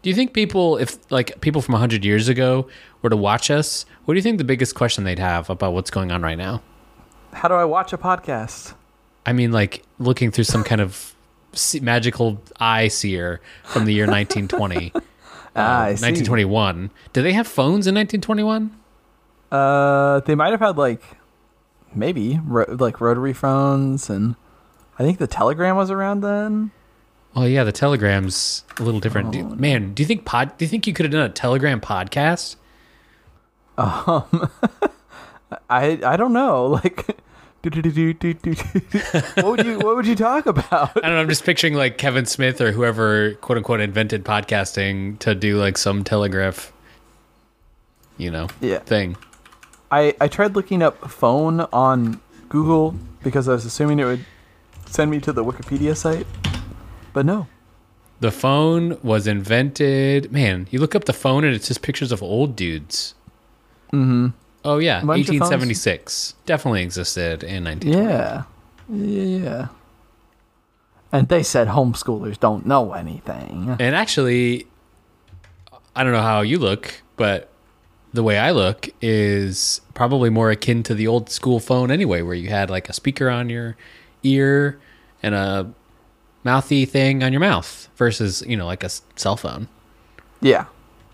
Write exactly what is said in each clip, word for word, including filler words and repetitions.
Do you think people, if like people from one hundred years ago were to watch us, what do you think the biggest question they'd have about what's going on right now? How do I watch a podcast? I mean, like looking through some kind of magical eye seer from the year nineteen twenty. Ah, uh, I see. nineteen twenty-one. Do they have phones in nineteen twenty-one? Uh, they might have had like maybe ro- like rotary phones, and I think the telegram was around then. Oh yeah, the Telegram's a little different. Oh, do, no. Man, do you think pod? Do you think you could have done a Telegram podcast? Um, I I don't know. Like, what would you what would you talk about? I don't know. I'm just picturing like Kevin Smith or whoever quote unquote invented podcasting to do like some telegraph, you know, Yeah. thing. I I tried looking up phone on Google because I was assuming it would send me to the Wikipedia site, but no. The phone was invented. Man, you look up the phone and it's just pictures of old dudes. Mm-hmm. Oh yeah, Bunch of phones. eighteen seventy-six definitely existed in nineteen twenty. Yeah. Yeah. And they said homeschoolers don't know anything. And actually, I don't know how you look, but the way I look is probably more akin to the old school phone anyway, where you had like a speaker on your ear and a mouthy thing on your mouth versus, you know, like a s- cell phone. Yeah.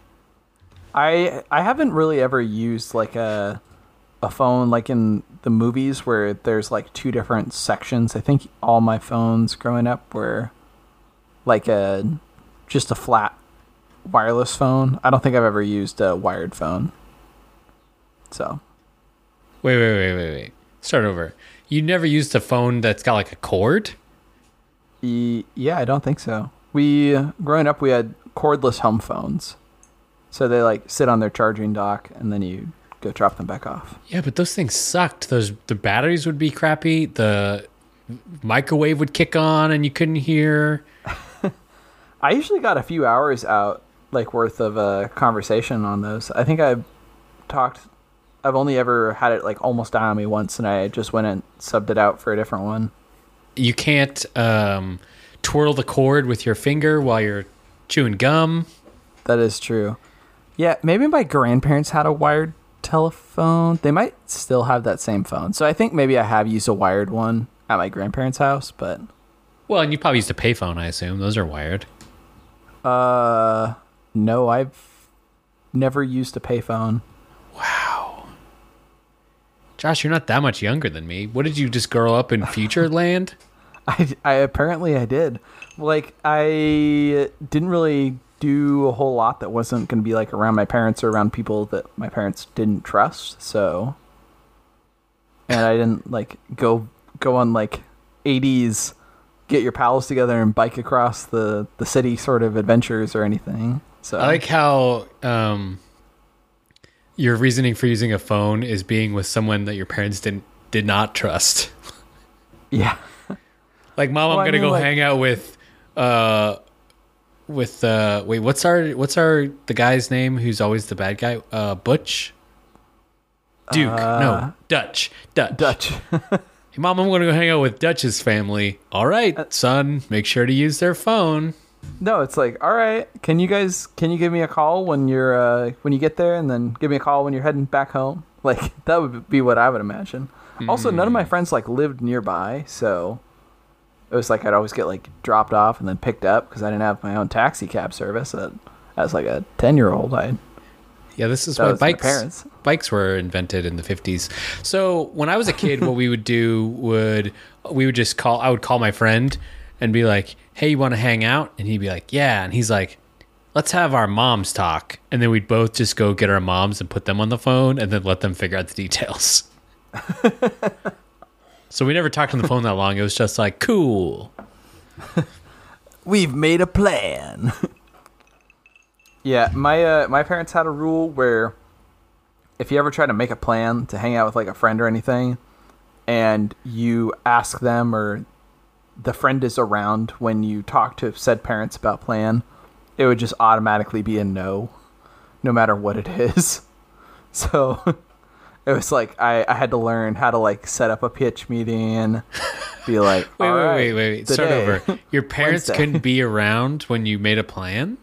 I I haven't really ever used like a a phone like in the movies where there's like two different sections. I think all my phones growing up were like a just a flat wireless phone. I don't think I've ever used a wired phone. So, Wait, wait, wait, wait, wait. Start over. You never used a phone that's got like a cord? e- yeah, I don't think so. We growing up we had cordless home phones. So they like sit on their charging dock and then you go drop them back off. Yeah, but those things sucked. Those the batteries would be crappy. The microwave would kick on and you couldn't hear. I usually got a few hours out, like worth of a conversation on those. I think I've talked. I've only ever had it like almost die on me once, and I just went and subbed it out for a different one. You can't um, twirl the cord with your finger while you're chewing gum. That is true. Yeah, maybe my grandparents had a wired telephone. They might still have that same phone. So I think maybe I have used a wired one at my grandparents' house, but Well, and you probably used a payphone, I assume. Those are wired. uh, no, I've never used a payphone. Wow. Josh, you're not that much younger than me. What did you just grow up in future land? I, I apparently I did. Like I didn't really do a whole lot that wasn't going to be like around my parents or around people that my parents didn't trust. So, and I didn't like go go on like eighties get your pals together and bike across the the city sort of adventures or anything. So I like how um, your reasoning for using a phone is being with someone that your parents didn't did not trust. yeah. Like, Mom, Well, I'm I gonna mean, go like- hang out with, uh, with uh, wait, what's our what's our the guy's name who's always the bad guy? Uh, Butch, Duke, Uh, no, Dutch, Dutch. Dutch. Hey, Mom, I'm gonna go hang out with Dutch's family. All right, son, make sure to use their phone. No, it's like, all right, can you guys can you give me a call when you're uh, when you get there, and then give me a call when you're heading back home? Like that would be what I would imagine. Also, none of my friends like lived nearby, so it was like I'd always get like dropped off and then picked up because I didn't have my own taxi cab service. At, as like a ten year old, I Yeah, this is That why was my bikes parents. bikes were invented in the fifties. So when I was a kid, what we would do would we would just call. I would call my friend and be like, "Hey, you want to hang out?" And he'd be like, "Yeah." And he's like, "Let's have our moms talk." And then we'd both just go get our moms and put them on the phone and then let them figure out the details. So we never talked on the phone that long. It was just like, cool. we've made a plan. Yeah, my uh, my parents had a rule where if you ever try to make a plan to hang out with like a friend or anything, and you ask them or the friend is around when you talk to said parents about plan, it would just automatically be a no, no matter what it is. So it was like I, I had to learn how to like set up a pitch meeting, be like, Wait, all wait, right, wait, wait, wait. Start today, over. Your parents Wednesday. couldn't be around when you made a plan?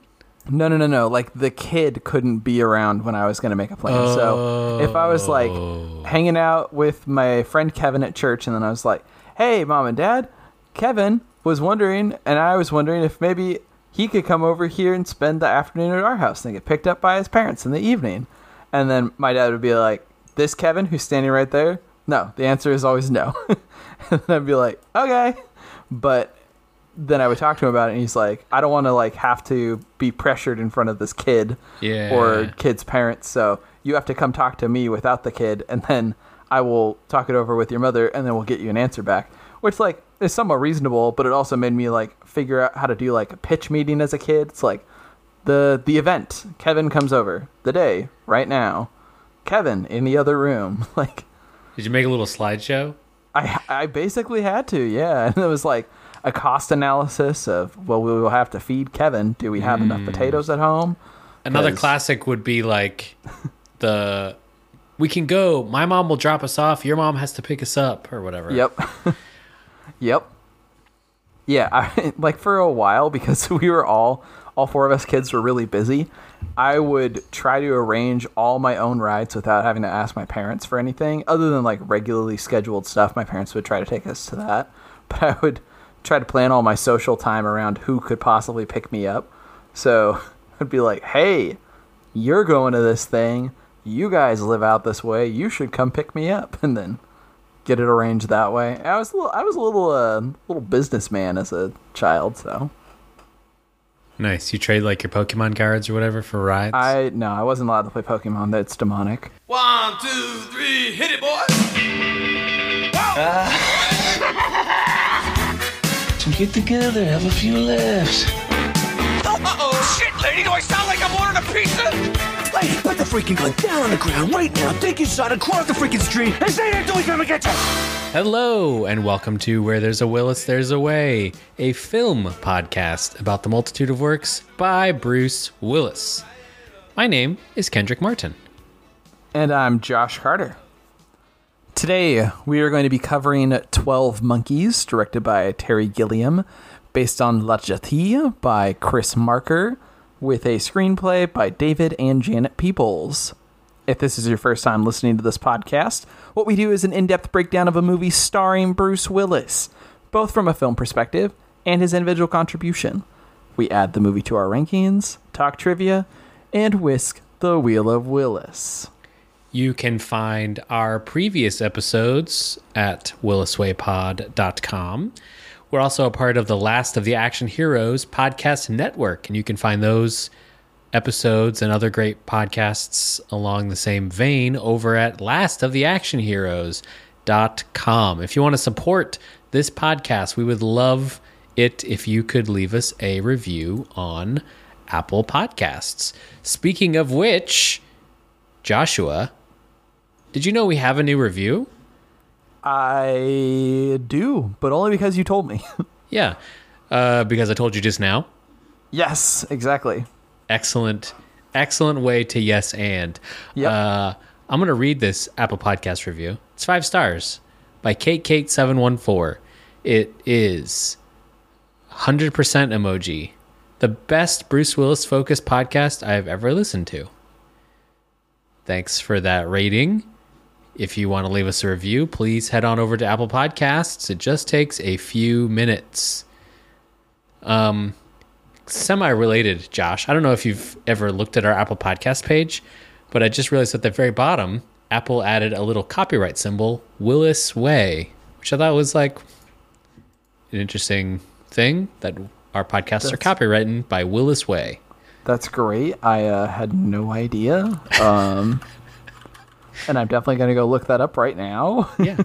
No, no, no, no. Like, the kid couldn't be around when I was going to make a plan. Oh. So if I was, like, hanging out with my friend Kevin at church, and then I was like, hey, Mom and Dad, Kevin was wondering, and I was wondering if maybe he could come over here and spend the afternoon at our house and get picked up by his parents in the evening. And then my dad would be like, this Kevin who's standing right there? No, the answer is always no. And then I'd be like, okay. But then I would talk to him about it, and he's like, I don't want to like have to be pressured in front of this kid yeah. or kid's parents, so you have to come talk to me without the kid, and then I will talk it over with your mother, and then we'll get you an answer back. Which, like, is somewhat reasonable, but it also made me like figure out how to do like a pitch meeting as a kid. It's like the the event. Kevin comes over. The day, right now. Kevin in the other room. Like, did you make a little slideshow? I I basically had to, yeah. And it was like a cost analysis of, well, we will have to feed Kevin. Do we have mm. enough potatoes at home? Another classic would be like the, we can go, my mom will drop us off, your mom has to pick us up, or whatever. Yep. Yep. Yeah, I, like for a while, because we were all, all four of us kids were really busy, I would try to arrange all my own rides without having to ask my parents for anything, other than like regularly scheduled stuff. My parents would try to take us to that, but I would try to plan all my social time around who could possibly pick me up. So I'd be like, hey, you're going to this thing. You guys live out this way. You should come pick me up. And then get it arranged that way. I was a little, I was a little, uh, little businessman as a child, so. Nice. You trade like your Pokemon cards or whatever for rides? I, no, I wasn't allowed to play Pokemon. That's demonic. One, two, three, hit it, boys! Uh. Get together, have a few laughs. Uh-oh, shit, lady, do I sound like I'm ordering a pizza? Lady, put the freaking gun down on the ground right now. Take your son across the freaking street and say that he's gonna get you. Hello, and welcome to Where There's a Willis, There's a Way, a film podcast about the multitude of works by Bruce Willis. My name is Kendrick Martin. And I'm Josh Carter. Today, we are going to be covering twelve Monkeys, directed by Terry Gilliam, based on La Jetée by Chris Marker, with a screenplay by David and Janet Peoples. If this is your first time listening to this podcast, what we do is an in-depth breakdown of a movie starring Bruce Willis, both from a film perspective and his individual contribution. We add the movie to our rankings, talk trivia, and whisk the Wheel of Willis. You can find our previous episodes at willis way pod dot com. We're also a part of the Last of the Action Heroes podcast network, and you can find those episodes and other great podcasts along the same vein over at last of the action heroes dot com. If you want to support this podcast, we would love it if you could leave us a review on Apple Podcasts. Speaking of which, Joshua, did you know we have a new review? I do, but only because you told me. Yeah, uh, because I told you just now. Yes, exactly. Excellent, excellent way to yes and. Yep. Uh, I'm going to read this Apple Podcast review. It's five stars by Kate Kate seven one four. It is one hundred percent emoji. The best Bruce Willis focused podcast I've ever listened to. Thanks for that rating. If you want to leave us a review, please head on over to Apple Podcasts. It just takes a few minutes. Um, semi-related, Josh. I don't know if you've ever looked at our Apple Podcast page, but I just realized at the very bottom, Apple added a little copyright symbol, Willis Way, which I thought was like an interesting thing, that our podcasts that's, are copyrighted by Willis Way. That's great. I uh, had no idea. Um... And I'm definitely going to go look that up right now. Yeah.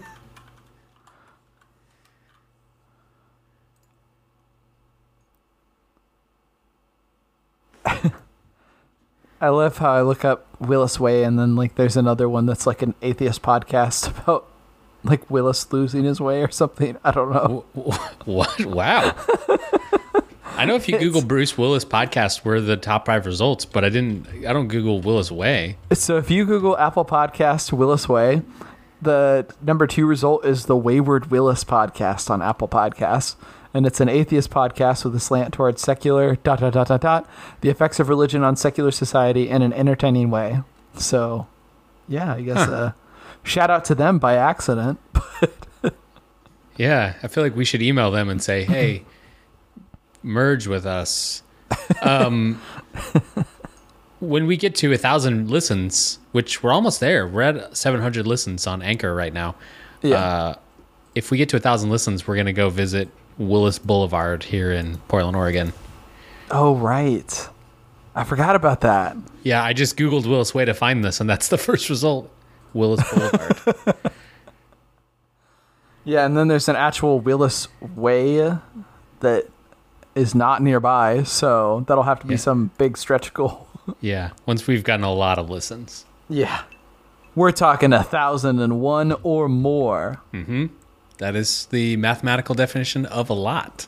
I love how I look up Willis Way, and then like there's another one that's like an atheist podcast about like Willis losing his way or something. I don't know. What? Wow. I know if you Google Bruce Willis podcast, we're the top five results, but I didn't. I don't Google Willis Way. So if you Google Apple Podcast Willis Way, the number two result is the Wayward Willis podcast on Apple Podcasts, and it's an atheist podcast with a slant towards secular dot dot dot dot dot the effects of religion on secular society in an entertaining way. So, yeah, I guess huh. uh, shout out to them by accident. Yeah, I feel like we should email them and say, "Hey, merge with us." Um, when we get to a thousand listens, which we're almost there, we're at seven hundred listens on Anchor right now. Yeah. Uh, if we get to a thousand listens, we're gonna go visit Willis Boulevard here in Portland, Oregon. Oh, right. I forgot about that. Yeah, I just Googled Willis Way to find this, and that's the first result. Willis Boulevard. Yeah, and then there's an actual Willis Way that is not nearby, so that'll have to be yeah. some big stretch goal. Yeah, once we've gotten a lot of listens. Yeah. We're talking a thousand and one or more. Mm-hmm. That is the mathematical definition of a lot.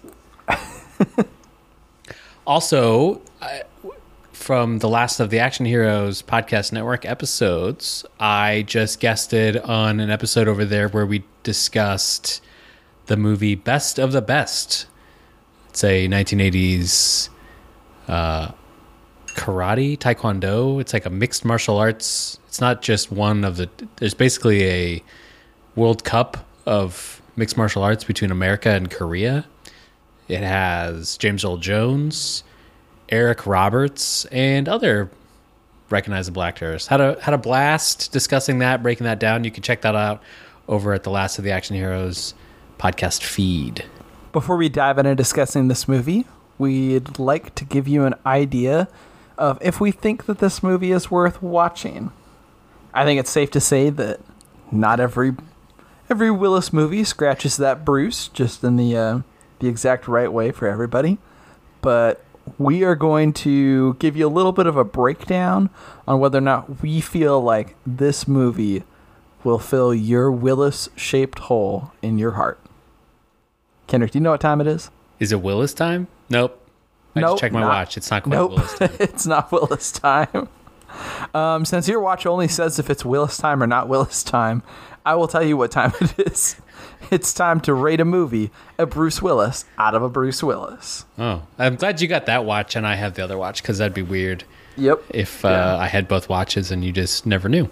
Also, I, from the last of the Action Heroes Podcast Network episodes, I just guested on an episode over there where we discussed the movie Best of the Best. It's a nineteen eighties uh, karate, taekwondo. It's like a mixed martial arts. It's not just one of the... There's basically a World Cup of mixed martial arts between America and Korea. It has James Earl Jones, Eric Roberts, and other recognizable actors. Had a had a blast discussing that, breaking that down. You can check that out over at the Last of the Action Heroes podcast feed. Before we dive into discussing this movie, we'd like to give you an idea of if we think that this movie is worth watching. I think it's safe to say that not every every Willis movie scratches that Bruce just in the uh, the exact right way for everybody. But we are going to give you a little bit of a breakdown on whether or not we feel like this movie will fill your Willis-shaped hole in your heart. Kendrick, do you know what time it is? Is it Willis time? Nope. I nope, just checked my not, watch. It's not quite nope. Willis time. It's not Willis time. Um, since your watch only says if it's Willis time or not Willis time, I will tell you what time it is. It's time to rate a movie, a Bruce Willis, out of a Bruce Willis. Oh, I'm glad you got that watch and I have the other watch, because that'd be weird. Yep. If uh, yeah. I had both watches and you just never knew.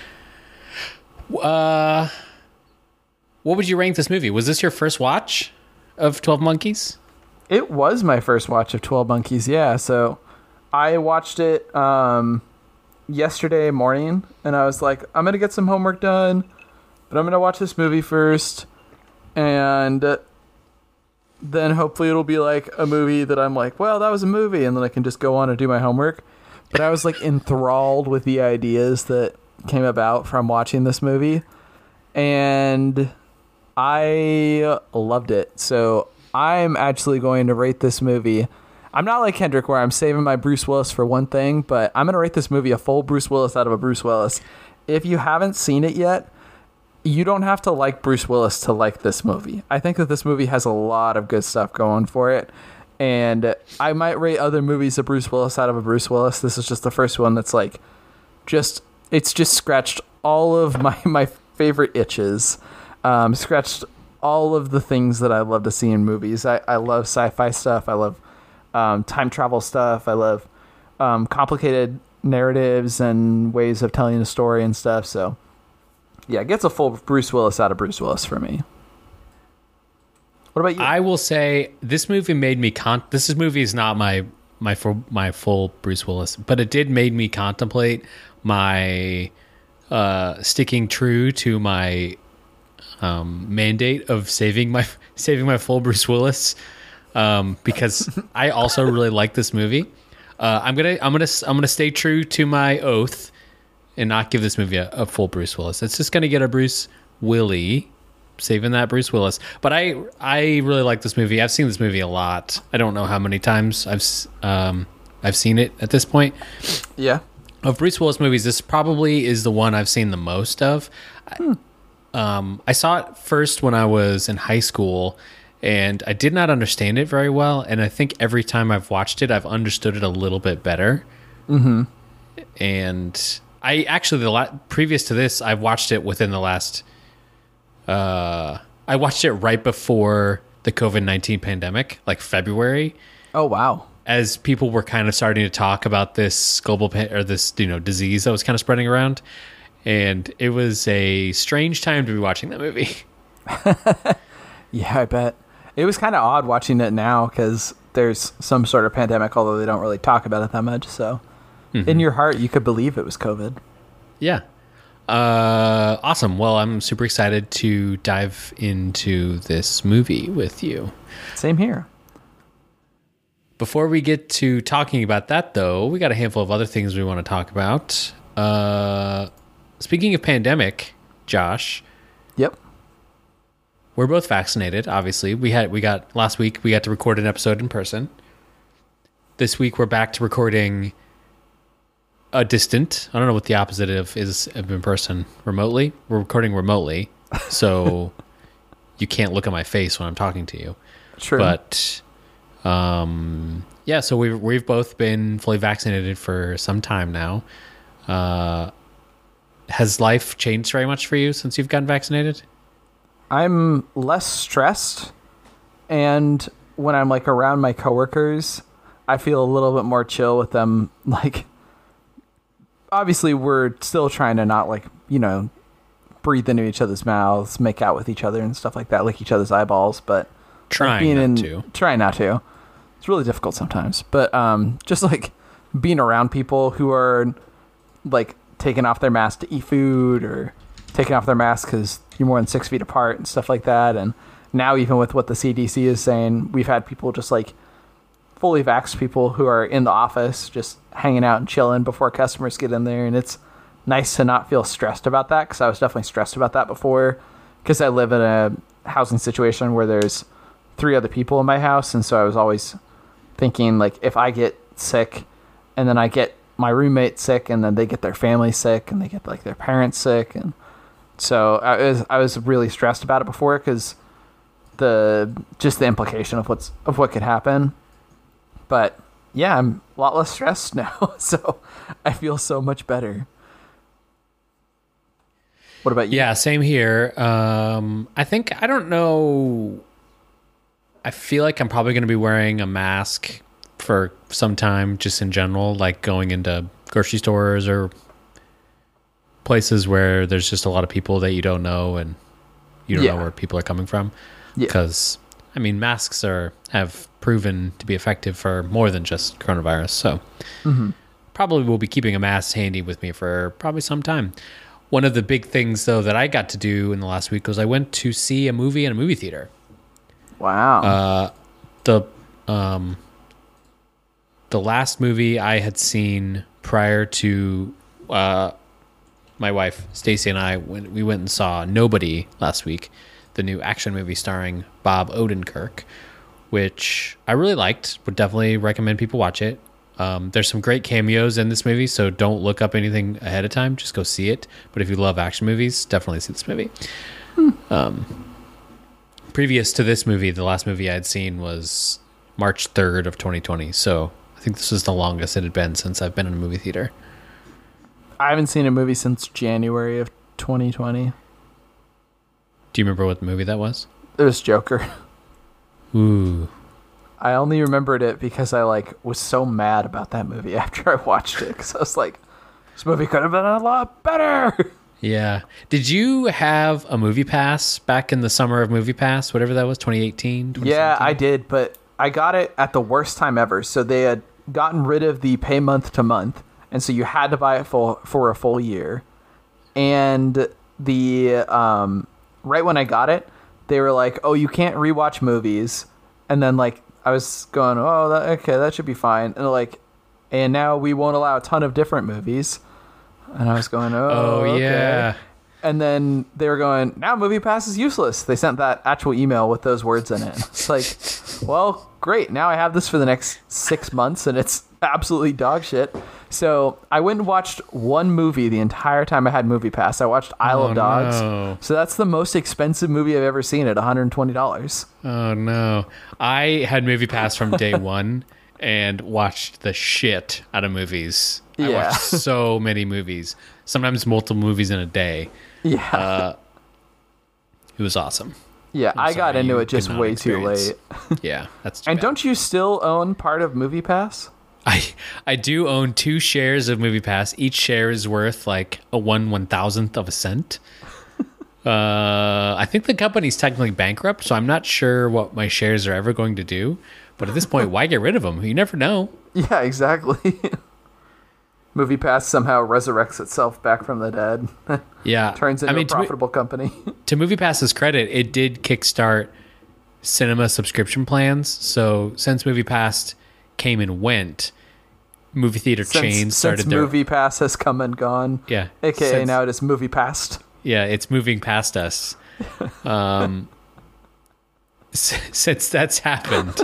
Uh, what would you rank this movie? Was this your first watch of twelve Monkeys? It was my first watch of twelve Monkeys, yeah. So I watched it um, yesterday morning, and I was like, I'm going to get some homework done, but I'm going to watch this movie first. And then hopefully it'll be like a movie that I'm like, well, that was a movie, and then I can just go on and do my homework. But I was like enthralled with the ideas that came about from watching this movie, and I loved it. So I'm actually going to rate this movie. I'm not like Kendrick where I'm saving my Bruce Willis for one thing, but I'm going to rate this movie a full Bruce Willis out of a Bruce Willis. If you haven't seen it yet, you don't have to like Bruce Willis to like this movie. I think that this movie has a lot of good stuff going for it. And I might rate other movies of Bruce Willis out of a Bruce Willis. This is just the first one that's like, just, it's just scratched all of my, my favorite itches. Um, scratched all of the things that I love to see in movies. I, I love sci-fi stuff. I love um, time travel stuff. I love um, complicated narratives and ways of telling a story and stuff. So, yeah, it gets a full Bruce Willis out of Bruce Willis for me. What about you? I will say this movie made me con. This movie is not my my full my full Bruce Willis, but it did made me contemplate my uh, sticking true to my um, mandate of saving my saving my full Bruce Willis, um, because I also really like this movie. Uh, I'm gonna I'm gonna I'm gonna stay true to my oath and not give this movie a, a full Bruce Willis. It's just gonna get a Bruce Willie. Saving that Bruce Willis. But I I really like this movie. I've seen this movie a lot. I don't know how many times I've um I've seen it at this point. Yeah. Of Bruce Willis movies, this probably is the one I've seen the most of. Hmm. Um, I saw it first when I was in high school, and I did not understand it very well. And I think every time I've watched it, I've understood it a little bit better. Mm-hmm. And I actually, the la- previous to this, I've watched it within the last... Uh, I watched it right before the COVID nineteen pandemic, like February, Oh wow. as people were kind of starting to talk about this global pan- or this, you know, disease that was kind of spreading around. And it was a strange time to be watching that movie. Yeah, I bet. It was kind of odd watching it now because there's some sort of pandemic, although they don't really talk about it that much. So Mm-hmm. in your heart, you could believe it was COVID. Yeah. Uh, awesome. Well, I'm super excited to dive into this movie with you. Same here. Before we get to talking about that, though, we got a handful of other things we want to talk about. Uh, speaking of pandemic, Josh, Yep. we're both vaccinated. Obviously, we had we got last week. We got to record an episode in person. This week, we're back to recording a distant. I don't know what the opposite of is of in person. Remotely, we're recording remotely, so you can't look at my face when I'm talking to you. True. But um, yeah, so we've we've both been fully vaccinated for some time now. Uh, has life changed very much for you since you've gotten vaccinated? I'm less stressed, and when I'm like around my coworkers, I feel a little bit more chill with them. Like, obviously, we're still trying to not like, you know, breathe into each other's mouths, make out with each other and stuff like that, lick each other's eyeballs, but Trying being not in, to. trying not to. It's really difficult sometimes, but um, just like being around people who are like taking off their mask to eat food or taking off their mask because you're more than six feet apart and stuff like that. And now even with what the C D C is saying, we've had people just like fully vaxxed people who are in the office just hanging out and chilling before customers get in there. And it's nice to not feel stressed about that, because I was definitely stressed about that before, because I live in a housing situation where there's three other people in my house. And so I was always thinking, like, if I get sick and then I get my roommate sick and then they get their family sick and they get like their parents sick. And so I was, I was really stressed about it before, because the, just the implication of what's, of what could happen. But yeah, I'm a lot less stressed now. So I feel so much better. What about you? Yeah, same here. Um, I think, I don't know. I feel like I'm probably going to be wearing a mask for some time, just in general, like going into grocery stores or places where there's just a lot of people that you don't know and you don't Yeah. know where people are coming from. Yeah. Because, I mean, masks are have proven to be effective for more than just coronavirus. So Mm-hmm. probably will be keeping a mask handy with me for probably some time. One of the big things, though, that I got to do in the last week was I went to see a movie in a movie theater. Wow. Uh, the um, the last movie I had seen prior to uh, my wife Stacy and I, when we went and saw Nobody last week, the new action movie starring Bob Odenkirk, which I really liked. Would definitely recommend people watch it. Um, there's some great cameos in this movie, so don't look up anything ahead of time. Just go see it. But if you love action movies, definitely see this movie. Um, previous to this movie, the last movie I had seen was March third of twenty twenty. So I think this was the longest it had been since I've been in a movie theater. I haven't seen a movie since January of twenty twenty. Do you remember what movie that was? It was Joker. Ooh. I only remembered it because I like was so mad about that movie after I watched it, because I was like, this movie could have been a lot better. Yeah. Did you have a Movie Pass back in the summer of Movie Pass, whatever that was, twenty eighteen? Yeah, I did, but I got it at the worst time ever. So they had gotten rid of the pay month to month, and so you had to buy it for for a full year. And the um, right when I got it, they were like, "Oh, you can't rewatch movies," and then like. I was going, oh, that, okay, that should be fine. And they're like, and now we won't allow a ton of different movies. And I was going, oh, Oh, okay. yeah. And then they were going, now Movie Pass is useless. They sent that actual email with those words in it. It's like, well, great. Now I have this for the next six months, and it's absolutely dog shit. So I went and watched one movie the entire time I had Movie Pass. I watched Isle Oh, of Dogs. no. So that's the most expensive movie I've ever seen at one hundred twenty dollars. Oh, no. I had Movie Pass from day one and watched the shit out of movies. I Yeah. watched so many movies, sometimes multiple movies in a day. Yeah. Uh, it was awesome. Yeah, I'm I got sorry, into you it just could not way too experience- late. Yeah, that's too And bad. don't you still own part of MoviePass? I I do own two shares of MoviePass. Each share is worth like a one one thousandth of a cent. uh, I think the company's technically bankrupt, so I'm not sure what my shares are ever going to do. But at this point, why get rid of them? You never know. Yeah, exactly. MoviePass somehow resurrects itself back from the dead. Yeah, Turns into I mean, a to, mo- profitable company. to MoviePass's credit, it did kickstart cinema subscription plans. So since MoviePass came and went, movie theater Since, chains started since their MoviePass has come and gone. yeah, A K A since- now it is MoviePassed. Yeah, it's moving past us. Um, s- since that's happened,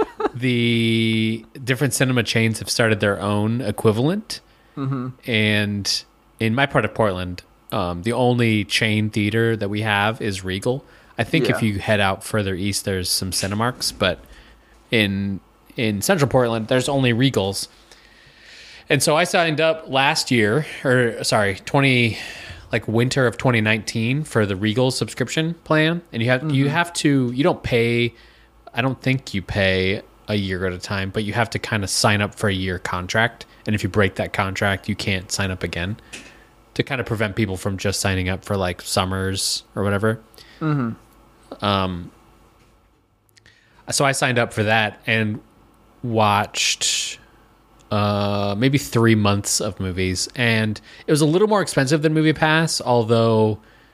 the different cinema chains have started their own equivalent. Mm-hmm. And in my part of Portland, um, the only chain theater that we have is Regal. I think Yeah. if you head out further east, there's some Cinemarks, but in in Central Portland, there's only Regals. And so I signed up last year, or sorry, twenty like winter of twenty nineteen for the Regal subscription plan, and you have mm-hmm. you have to you don't pay. I don't think you pay a year at a time, but you have to kind of sign up for a year contract, and if you break that contract, you can't sign up again, to kind of prevent people from just signing up for like summers or whatever. Mm-hmm. Um. So I signed up for that and watched uh, maybe three months of movies, and it was a little more expensive than MoviePass, although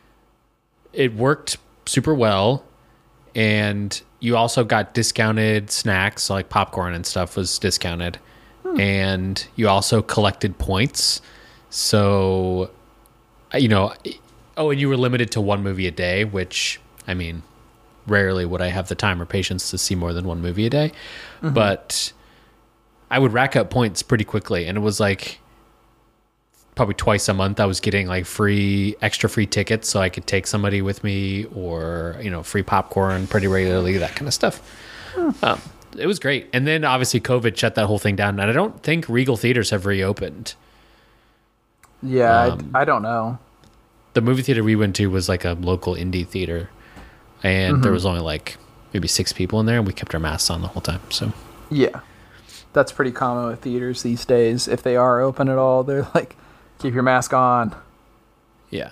it worked super well. And you also got discounted snacks, so like popcorn and stuff was discounted. Hmm. And you also collected points. So, you know, oh, and you were limited to one movie a day, which, I mean, rarely would I have the time or patience to see more than one movie a day. Mm-hmm. But I would rack up points pretty quickly. And it was like probably twice a month I was getting like free, extra free tickets so I could take somebody with me, or, you know, free popcorn pretty regularly, that kind of stuff. Hmm. Um, it was great. And then obviously COVID shut that whole thing down. And I don't think Regal theaters have reopened. Yeah, Um, I, I don't know. The movie theater we went to was like a local indie theater, and mm-hmm. there was only like maybe six people in there, and we kept our masks on the whole time. So yeah, that's pretty common with theaters these days. If they are open at all, they're like, keep your mask on. Yeah.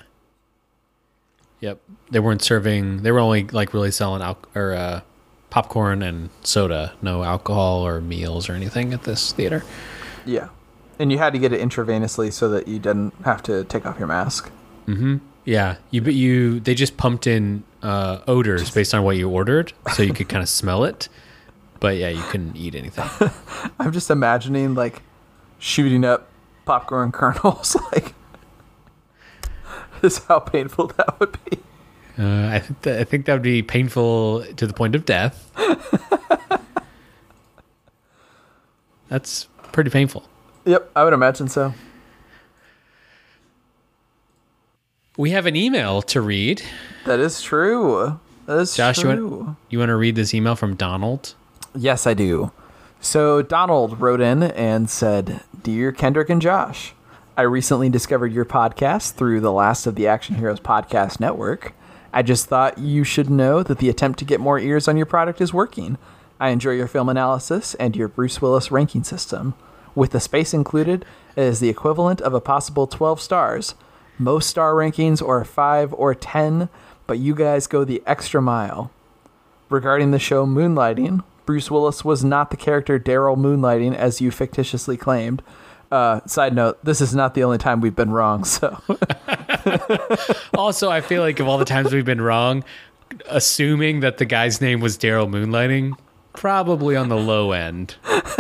Yep. They weren't serving. They were only like really selling al- or uh, popcorn and soda, no alcohol or meals or anything at this theater. Yeah, and you had to get it intravenously so that you didn't have to take off your mask. Mm-hmm. Yeah. You but you they just pumped in uh, odors based on what you ordered, so you could kind of smell it. But yeah, you couldn't eat anything. I'm just imagining like shooting up popcorn kernels. Like, this is how painful that would be. Uh, I think that, I think that would be painful to the point of death. That's pretty painful. Yep, I would imagine so. We have an email to read. That is true. That is Josh, true. you want, you want to read this email from Donald? Yes, I do. So Donald wrote in and said, "Dear Kendrick and Josh, I recently discovered your podcast through the Last of the Action Heroes podcast network. I just thought you should know that the attempt to get more ears on your product is working. I enjoy your film analysis and your Bruce Willis ranking system. With the space included, it is the equivalent of a possible twelve stars. Most star rankings are five or ten, but you guys go the extra mile. Regarding the show Moonlighting, Bruce Willis was not the character Daryl Moonlighting, as you fictitiously claimed. Uh, side note, this is not the only time we've been wrong, so... Also, I feel like of all the times we've been wrong, assuming that the guy's name was Daryl Moonlighting, probably on the low end.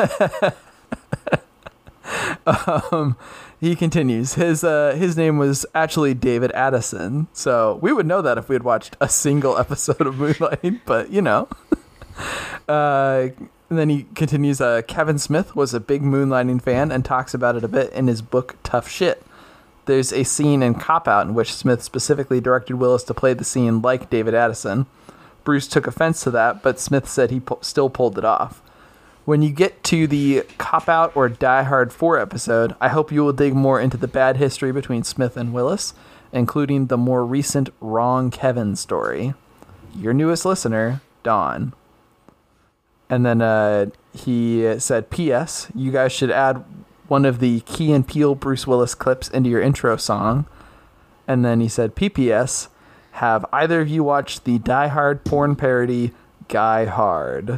um, he continues. His uh, his name was actually David Addison, so we would know that if we had watched a single episode of Moonlighting, but, you know... Uh, and then he continues, uh, Kevin Smith was a big Moonlighting fan and talks about it a bit in his book Tough Shit. There's a scene in Cop Out in which Smith specifically directed Willis to play the scene like David Addison. Bruce took offense to that, but Smith said he po- still pulled it off. When you get to the Cop Out or Die Hard four episode, I hope you will dig more into the bad history between Smith and Willis, including the more recent Wrong Kevin story. your newest listener, Dawn. And then uh, he said, P S. You guys should add one of the Key and Peele Bruce Willis clips into your intro song. And then he said, P P S. Have either of you watched the Die Hard porn parody Guy Hard?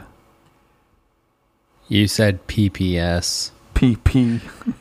You said P P S. P P.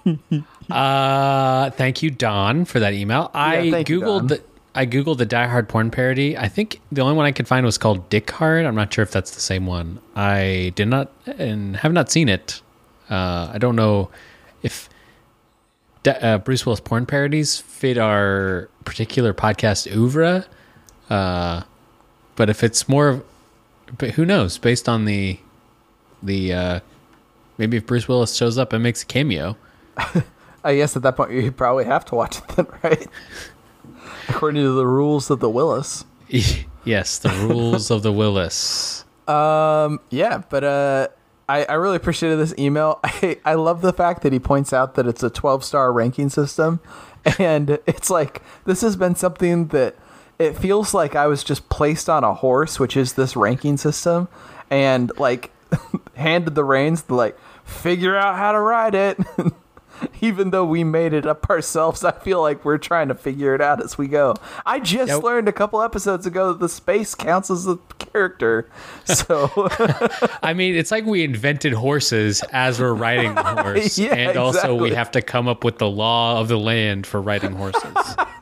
uh, thank you, Don, for that email. I Yeah, thank you, googled Don. the I googled the Die Hard porn parody. I think the only one I could find was called Dick Hard. I'm not sure if that's the same one. I did not and have not seen it. Uh, I don't know if uh, Bruce Willis porn parodies fit our particular podcast oeuvre. Uh, but if it's more of, but who knows? Based on the the uh, maybe if Bruce Willis shows up and makes a cameo. I guess at that point you probably have to watch it then, right? According to the rules of the Willis. Yes, the rules of the Willis. Um, yeah, but uh, I, I really appreciated this email. I, I love the fact that he points out that it's a twelve-star ranking system. And it's like, this has been something that it feels like I was just placed on a horse, which is this ranking system, and like handed the reins to like figure out how to ride it. Even though we made it up ourselves, I feel like we're trying to figure it out as we go. I just Yep. learned a couple episodes ago that the space counts as a character. So, I mean, it's like we invented horses as we're riding the horse. Yeah, and also we exactly. have to come up with the law of the land for riding horses.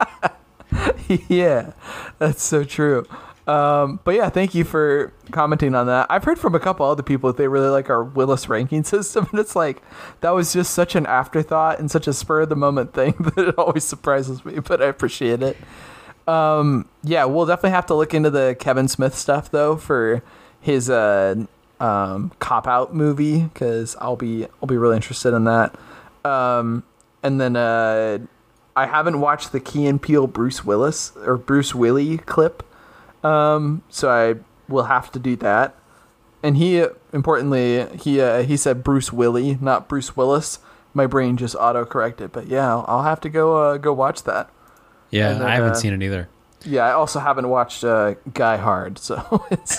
yeah, that's so true. Um, but yeah, thank you for commenting on that. I've heard from a couple other people that they really like our Willis ranking system, and it's like that was just such an afterthought and such a spur of the moment thing that it always surprises me. But I appreciate it. Um, yeah, we'll definitely have to look into the Kevin Smith stuff though for his uh, um, Cop Out movie, because I'll be I'll be really interested in that. Um, and then uh, I haven't watched the Key and Peele Bruce Willis or Bruce Willie clip. Um, so I will have to do that. And he, importantly, he uh, he said Bruce Willie, not Bruce Willis. My brain just auto-corrected, but yeah, I'll, I'll have to go uh, go watch that. Yeah, And then, I haven't uh, seen it either. Yeah, I also haven't watched uh, Guy Hard, so it's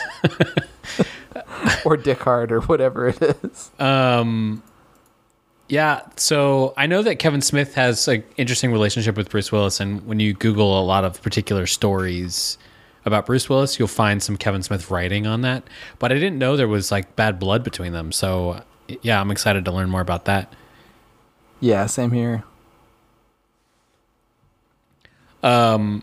or Dick Hard or whatever it is. Um, yeah, so I know that Kevin Smith has an interesting relationship with Bruce Willis, and when you Google a lot of particular stories about Bruce Willis, you'll find some Kevin Smith writing on that. But I didn't know there was like bad blood between them. So yeah, I'm excited to learn more about that. Yeah, same here. Um,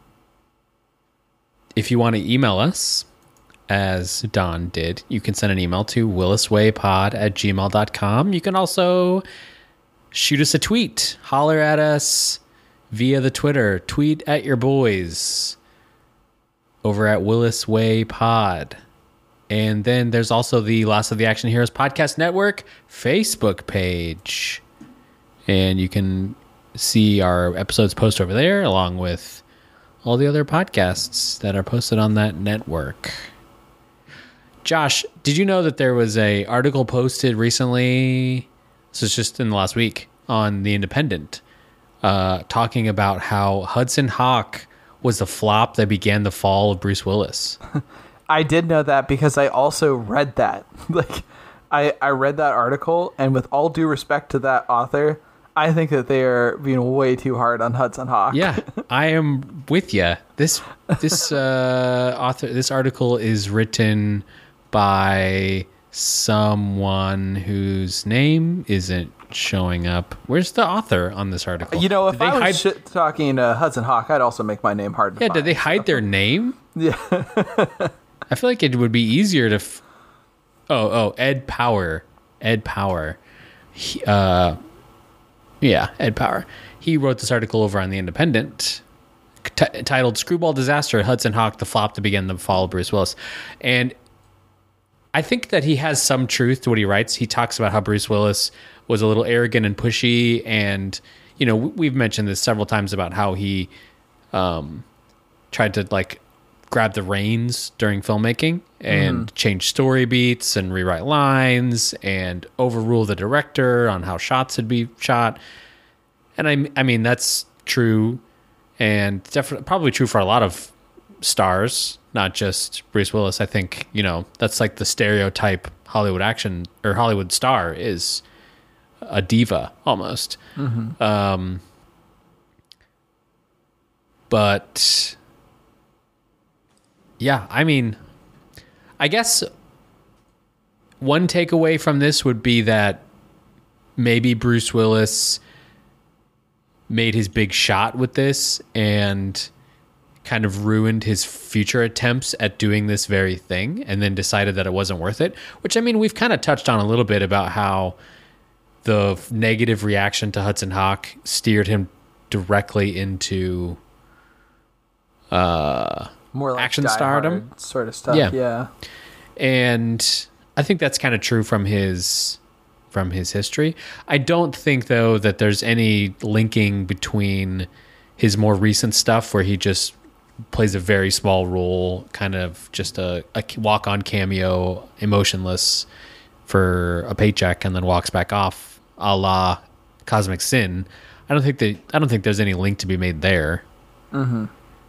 if you want to email us, as Don did, you can send an email to williswaypod at gmail dot com. You can also shoot us a tweet, holler at us via the Twitter, tweet at your boys over at Willis Way Pod. And then there's also the Last of the Action Heroes Podcast Network Facebook page. And you can see our episodes post over there, along with all the other podcasts that are posted on that network. Josh, did you know that there was a article posted recently, this is just in the last week, on The Independent, uh, talking about how Hudson Hawk was the flop that began the fall of Bruce Willis? I did know that because I also read that. Like, I, I read that article, and with all due respect to that author, I think that they are being way too hard on Hudson Hawk. Yeah, I am with you. This this uh, author, this article is written by someone whose name isn't showing up. Where's the author on this article? You know, if Did they I was hide- shit talking uh, Hudson Hawk, I'd also make my name hard to yeah, find. did they hide their name? Yeah. I feel like it would be easier to. F- oh, oh, Ed Power, Ed Power, he, uh, yeah, Ed Power. He wrote this article over on The Independent, t- titled "Screwball Disaster: Hudson Hawk, the flop to begin the fall of Bruce Willis," and I think that he has some truth to what he writes. He talks about how Bruce Willis was a little arrogant and pushy, and you know we've mentioned this several times about how he um, tried to like grab the reins during filmmaking and mm. change story beats and rewrite lines and overrule the director on how shots should be shot. And I, I mean that's true, and definitely probably true for a lot of stars not just Bruce Willis. I think, you know, that's like the stereotype Hollywood action or Hollywood star is a diva almost. Mm-hmm. Um, but yeah, I mean, I guess one takeaway from this would be that maybe Bruce Willis made his big shot with this and kind of ruined his future attempts at doing this very thing and then decided that it wasn't worth it, which, I mean, we've kind of touched on a little bit about how the negative reaction to Hudson Hawk steered him directly into uh, more like action Die stardom Hard sort of stuff. Yeah. Yeah. And I think that's kind of true from his from his history. I don't think, though, that there's any linking between his more recent stuff where he just plays a very small role, kind of just a, a walk-on cameo, emotionless for a paycheck, and then walks back off, a la Cosmic Sin. I don't think that I don't think there's any link to be made there. Mm-hmm.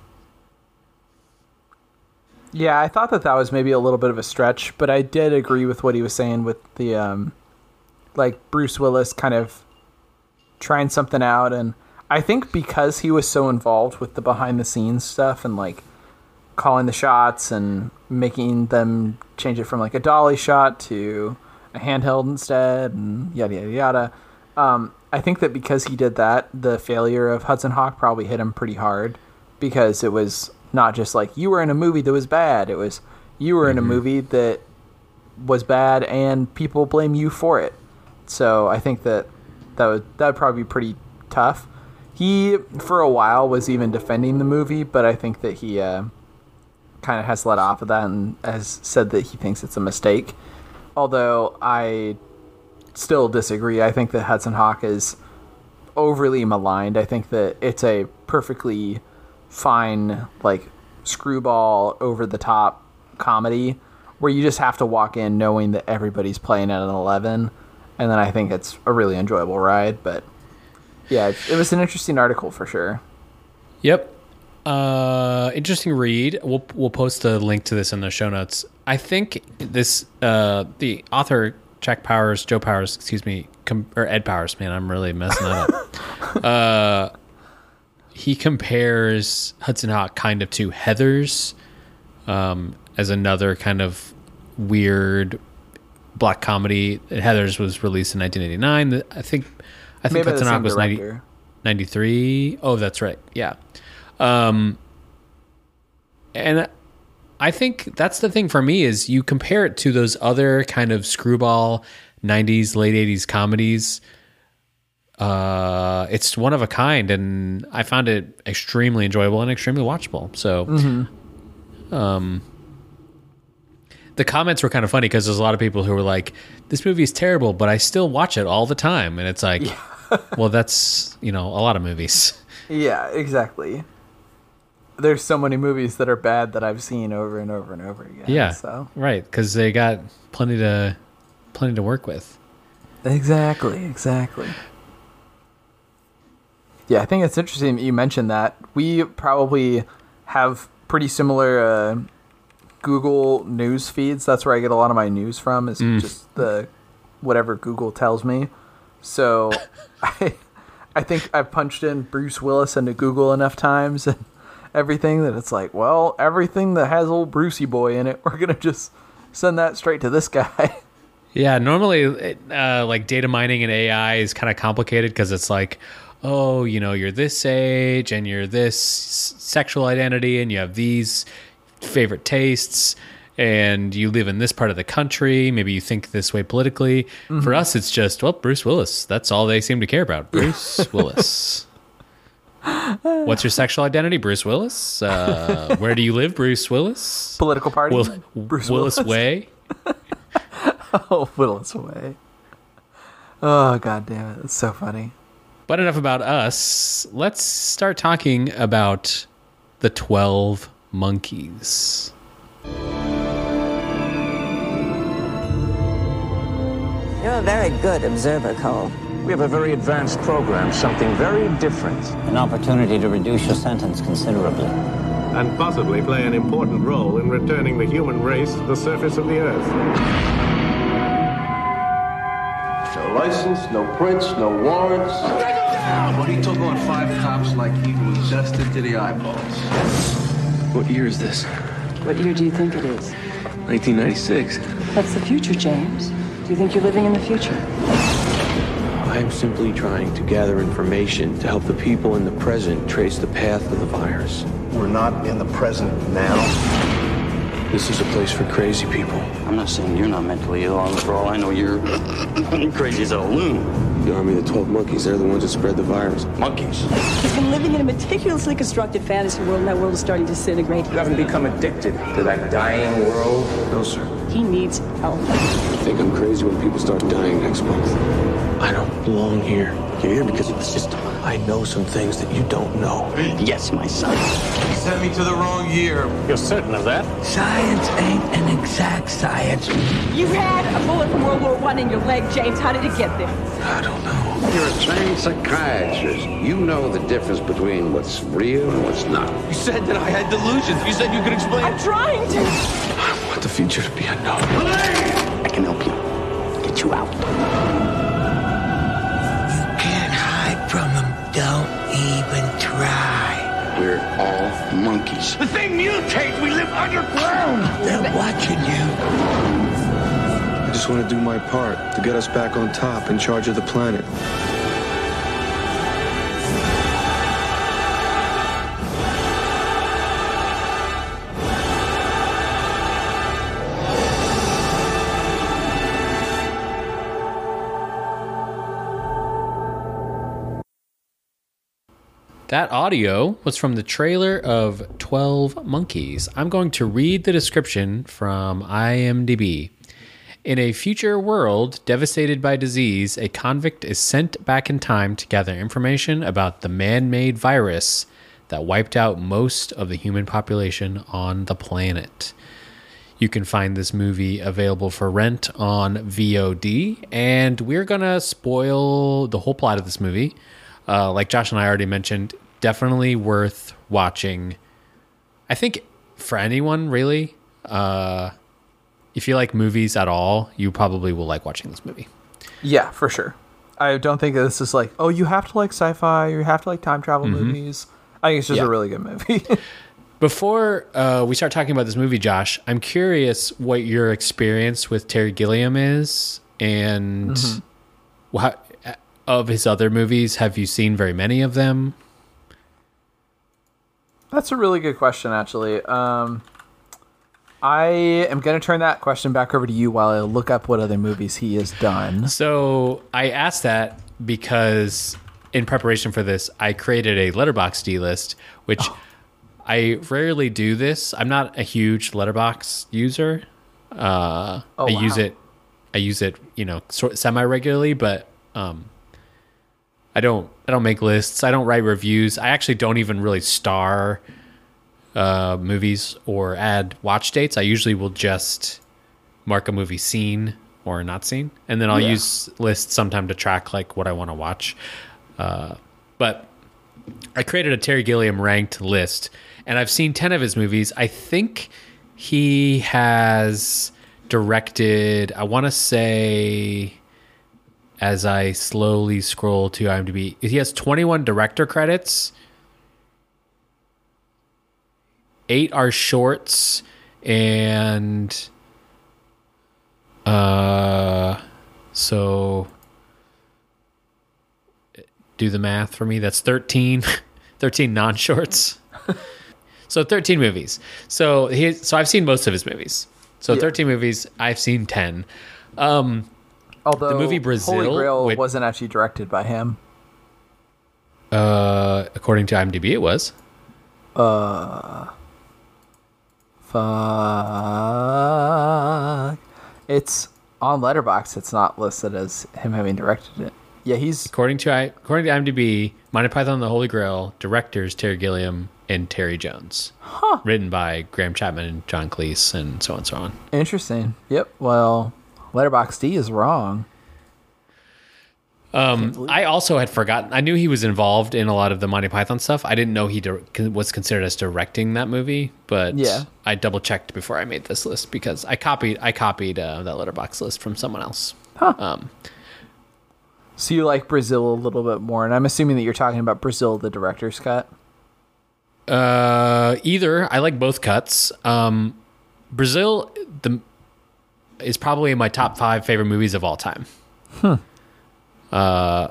Yeah, I thought that that was maybe a little bit of a stretch, but I did agree with what he was saying with the, um, like, Bruce Willis kind of trying something out. And I think because he was so involved with the behind-the-scenes stuff and, like, calling the shots and making them change it from, like, a dolly shot to a handheld instead and yada, yada, yada. Um, I think that because he did that, the failure of Hudson Hawk probably hit him pretty hard because it was not just like you were in a movie that was bad. It was you were mm-hmm. in a movie that was bad and people blame you for it. So I think that that would that would probably be pretty tough. He, for a while, was even defending the movie, but I think that he uh, kind of has let off of that and has said that he thinks it's a mistake. Although I still disagree. I think that Hudson Hawk is overly maligned. I think that it's a perfectly fine, like, screwball, over-the-top comedy where you just have to walk in knowing that everybody's playing at an eleven, and then I think it's a really enjoyable ride. But yeah, it, it was an interesting article for sure. Yep. Uh, interesting read. We'll we'll post a link to this in the show notes. I think this uh, the author Jack Powers, Joe Powers, excuse me, com- or Ed Powers. Man, I'm really messing that up. uh, he compares Hudson Hawk kind of to Heathers, um, as another kind of weird black comedy. Heathers was released in nineteen eighty-nine. I think I think Maybe Hudson Hawk was ninety, ninety-three. Oh, that's right. Yeah. Um, and I think that's the thing for me is you compare it to those other kind of screwball nineties, late eighties comedies. Uh, it's one of a kind, and I found it extremely enjoyable and extremely watchable. So, mm-hmm. um, the comments were kind of funny because there's a lot of people who were like, "This movie is terrible, but I still watch it all the time." And it's like, yeah. Well, that's, you know, a lot of movies. Yeah, exactly. There's so many movies that are bad that I've seen over and over and over again. Yeah, so. Right, because they got plenty to plenty to work with. Exactly, exactly. Yeah, I think it's interesting that you mentioned that. We probably have pretty similar uh, Google news feeds. That's where I get a lot of my news from, is mm. just the whatever Google tells me. So I I think I've punched in Bruce Willis into Google enough times and everything that it's like, well, everything that has old Brucey boy in it, we're going to just send that straight to this guy. Yeah, normally uh, like data mining and A I is kind of complicated because it's like, oh, you know, you're this age and you're this sexual identity and you have these favorite tastes and you live in this part of the country. Maybe you think this way politically. Mm-hmm. For us, it's just, well, Bruce Willis. That's all they seem to care about. Bruce Willis. What's your sexual identity? Bruce Willis. Uh, where do you live? Bruce Willis. Political party? Will- Bruce Willis, Willis Way. Oh, Willis Way. Oh, God damn it. It's so funny. But enough about us. Let's start talking about the twelve Monkeys. You're a very good observer, Cole. We have a very advanced program, something very different. An opportunity to reduce your sentence considerably. and possibly play an important role in returning the human race to the surface of the Earth. No license, no prints, no warrants. But he took on five cops like he was dusted to the eyeballs. What year is this? What year do you think it is? nineteen ninety-six. That's the future, James. Do you think you're living in the future? I'm simply trying to gather information to help the people in the present trace the path of the virus. We're not in the present now. This is a place for crazy people. I'm not saying you're not mentally ill. For all I know, you're crazy as a loon. The army of the twelve monkeys, they're the ones that spread the virus. Monkeys. He's been living in a meticulously constructed fantasy world, and that world is starting to disintegrate. You haven't become addicted to that dying world? No, sir. He needs help. I think I'm crazy when people start dying next month. I don't belong here. You're here because of the system. I know some things that you don't know. Yes, my son. He sent me to the wrong year. You're certain of that? Science ain't an exact science. You had a bullet from World War One in your leg, James. How did it get there? I don't know. You're a trained psychiatrist. You know the difference between what's real and what's not. You said that I had delusions. You said you could explain. I'm trying to. I want the future to be unknown. I can help you. Get you out. You can't hide from them. Don't even try. We're all monkeys. The thing mutates. We live underground. They're watching you. I just want to do my part to get us back on top, in charge of the planet. That audio was from the trailer of twelve Monkeys. I'm going to read the description from IMDb. In a future world devastated by disease, a convict is sent back in time to gather information about the man-made virus that wiped out most of the human population on the planet. You can find this movie available for rent on V O D, and we're going to spoil the whole plot of this movie. Uh, like Josh and I already mentioned, definitely worth watching. I think for anyone, really, uh, if you like movies at all, you probably will like watching this movie. Yeah, for sure. I don't think this is like, oh, you have to like sci-fi, or you have to like time travel mm-hmm. movies. I think it's just yeah. a really good movie. Before uh, we start talking about this movie, Josh, I'm curious what your experience with Terry Gilliam is, and mm-hmm. how, of his other movies, have you seen very many of them? That's a really good question, actually. Um, I am going to turn that question back over to you while I look up what other movies he has done. So I asked that because in preparation for this, I created a Letterboxd list, which oh. I rarely do this. I'm not a huge Letterboxd user. Uh, oh, I wow. use it. I use it, you know, semi regularly, but um, I don't. I don't make lists. I don't write reviews. I actually don't even really star uh, movies or add watch dates. I usually will just mark a movie seen or not seen, and then I'll yeah. use lists sometime to track like what I want to watch. Uh, but I created a Terry Gilliam ranked list, and I've seen ten of his movies. I think he has directed, I want to say, as I slowly scroll to IMDb, he has twenty-one director credits. Eight are shorts, and uh, so do the math for me. That's thirteen, thirteen non-shorts. So thirteen movies. So he, so I've seen most of his movies. So yeah. thirteen movies. I've seen ten. Um, Although the movie Brazil, Holy Grail which, wasn't actually directed by him. Uh, according to IMDb, it was. Uh, fuck. It's on Letterboxd. It's not listed as him having directed it. Yeah, he's according to I according to IMDb, Monty Python and the Holy Grail, directors Terry Gilliam and Terry Jones. Huh. Written by Graham Chapman and John Cleese and so on and so on. Interesting. Yep. Well, Letterboxd is wrong. Um, I also had forgotten. I knew he was involved in a lot of the Monty Python stuff. I didn't know he di- was considered as directing that movie, but yeah. I double checked before I made this list because I copied I copied uh, that Letterboxd list from someone else. Huh. Um, so you like Brazil a little bit more, and I'm assuming that you're talking about Brazil, the director's cut. Uh, either. I like both cuts. Um, Brazil the is probably in my top five favorite movies of all time. Hmm. Uh,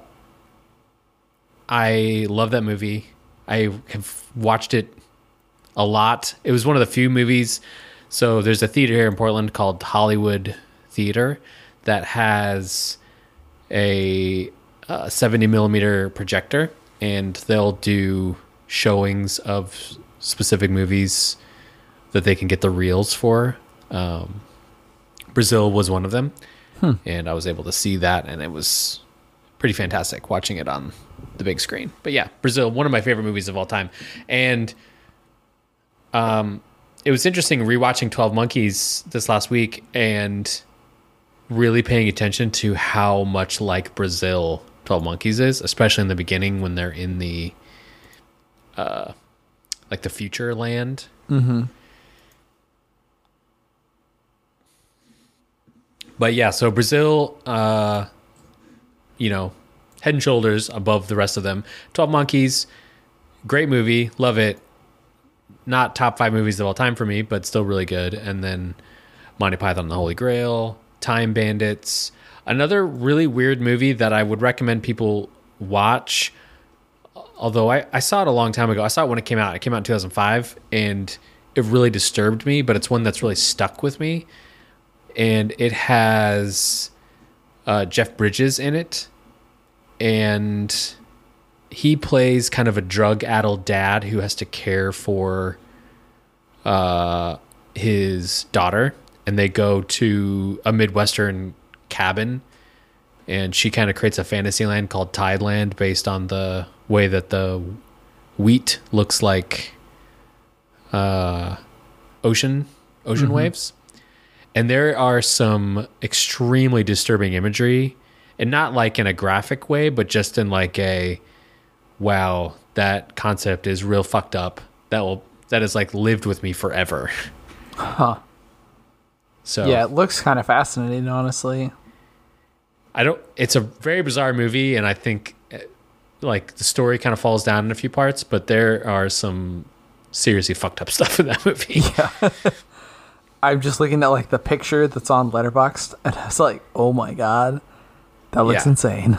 I love that movie. I have watched it a lot. It was one of the few movies. So there's a theater here in Portland called Hollywood Theater that has a, a seventy millimeter projector, and they'll do showings of specific movies that they can get the reels for. Um, Brazil was one of them, hmm. and I was able to see that, and it was pretty fantastic watching it on the big screen. But yeah, Brazil, one of my favorite movies of all time. And um, it was interesting rewatching twelve Monkeys this last week and really paying attention to how much like Brazil twelve Monkeys is, especially in the beginning when they're in the uh, like the future land. Mm-hmm. But yeah, so Brazil, uh, you know, head and shoulders above the rest of them. twelve Monkeys, great movie, love it. Not top five movies of all time for me, but still really good. And then Monty Python and the Holy Grail, Time Bandits. Another really weird movie that I would recommend people watch, although I, I saw it a long time ago. I saw it when it came out. It came out in two thousand five, and it really disturbed me, but it's one that's really stuck with me. And it has uh, Jeff Bridges in it, and he plays kind of a drug-addled dad who has to care for uh, his daughter, and they go to a Midwestern cabin, and she kind of creates a fantasy land called Tideland based on the way that the wheat looks like uh, ocean ocean Mm-hmm. waves. And there are some extremely disturbing imagery, and not like in a graphic way, but just in like a, wow, that concept is real fucked up. That will, that has like lived with me forever. Huh. So yeah, it looks kind of fascinating, honestly. I don't, it's a very bizarre movie, and I think like the story kind of falls down in a few parts, but there are some seriously fucked up stuff in that movie. Yeah. I'm just looking at like the picture that's on Letterboxd, and I was like, "Oh my god, that looks Yeah. insane."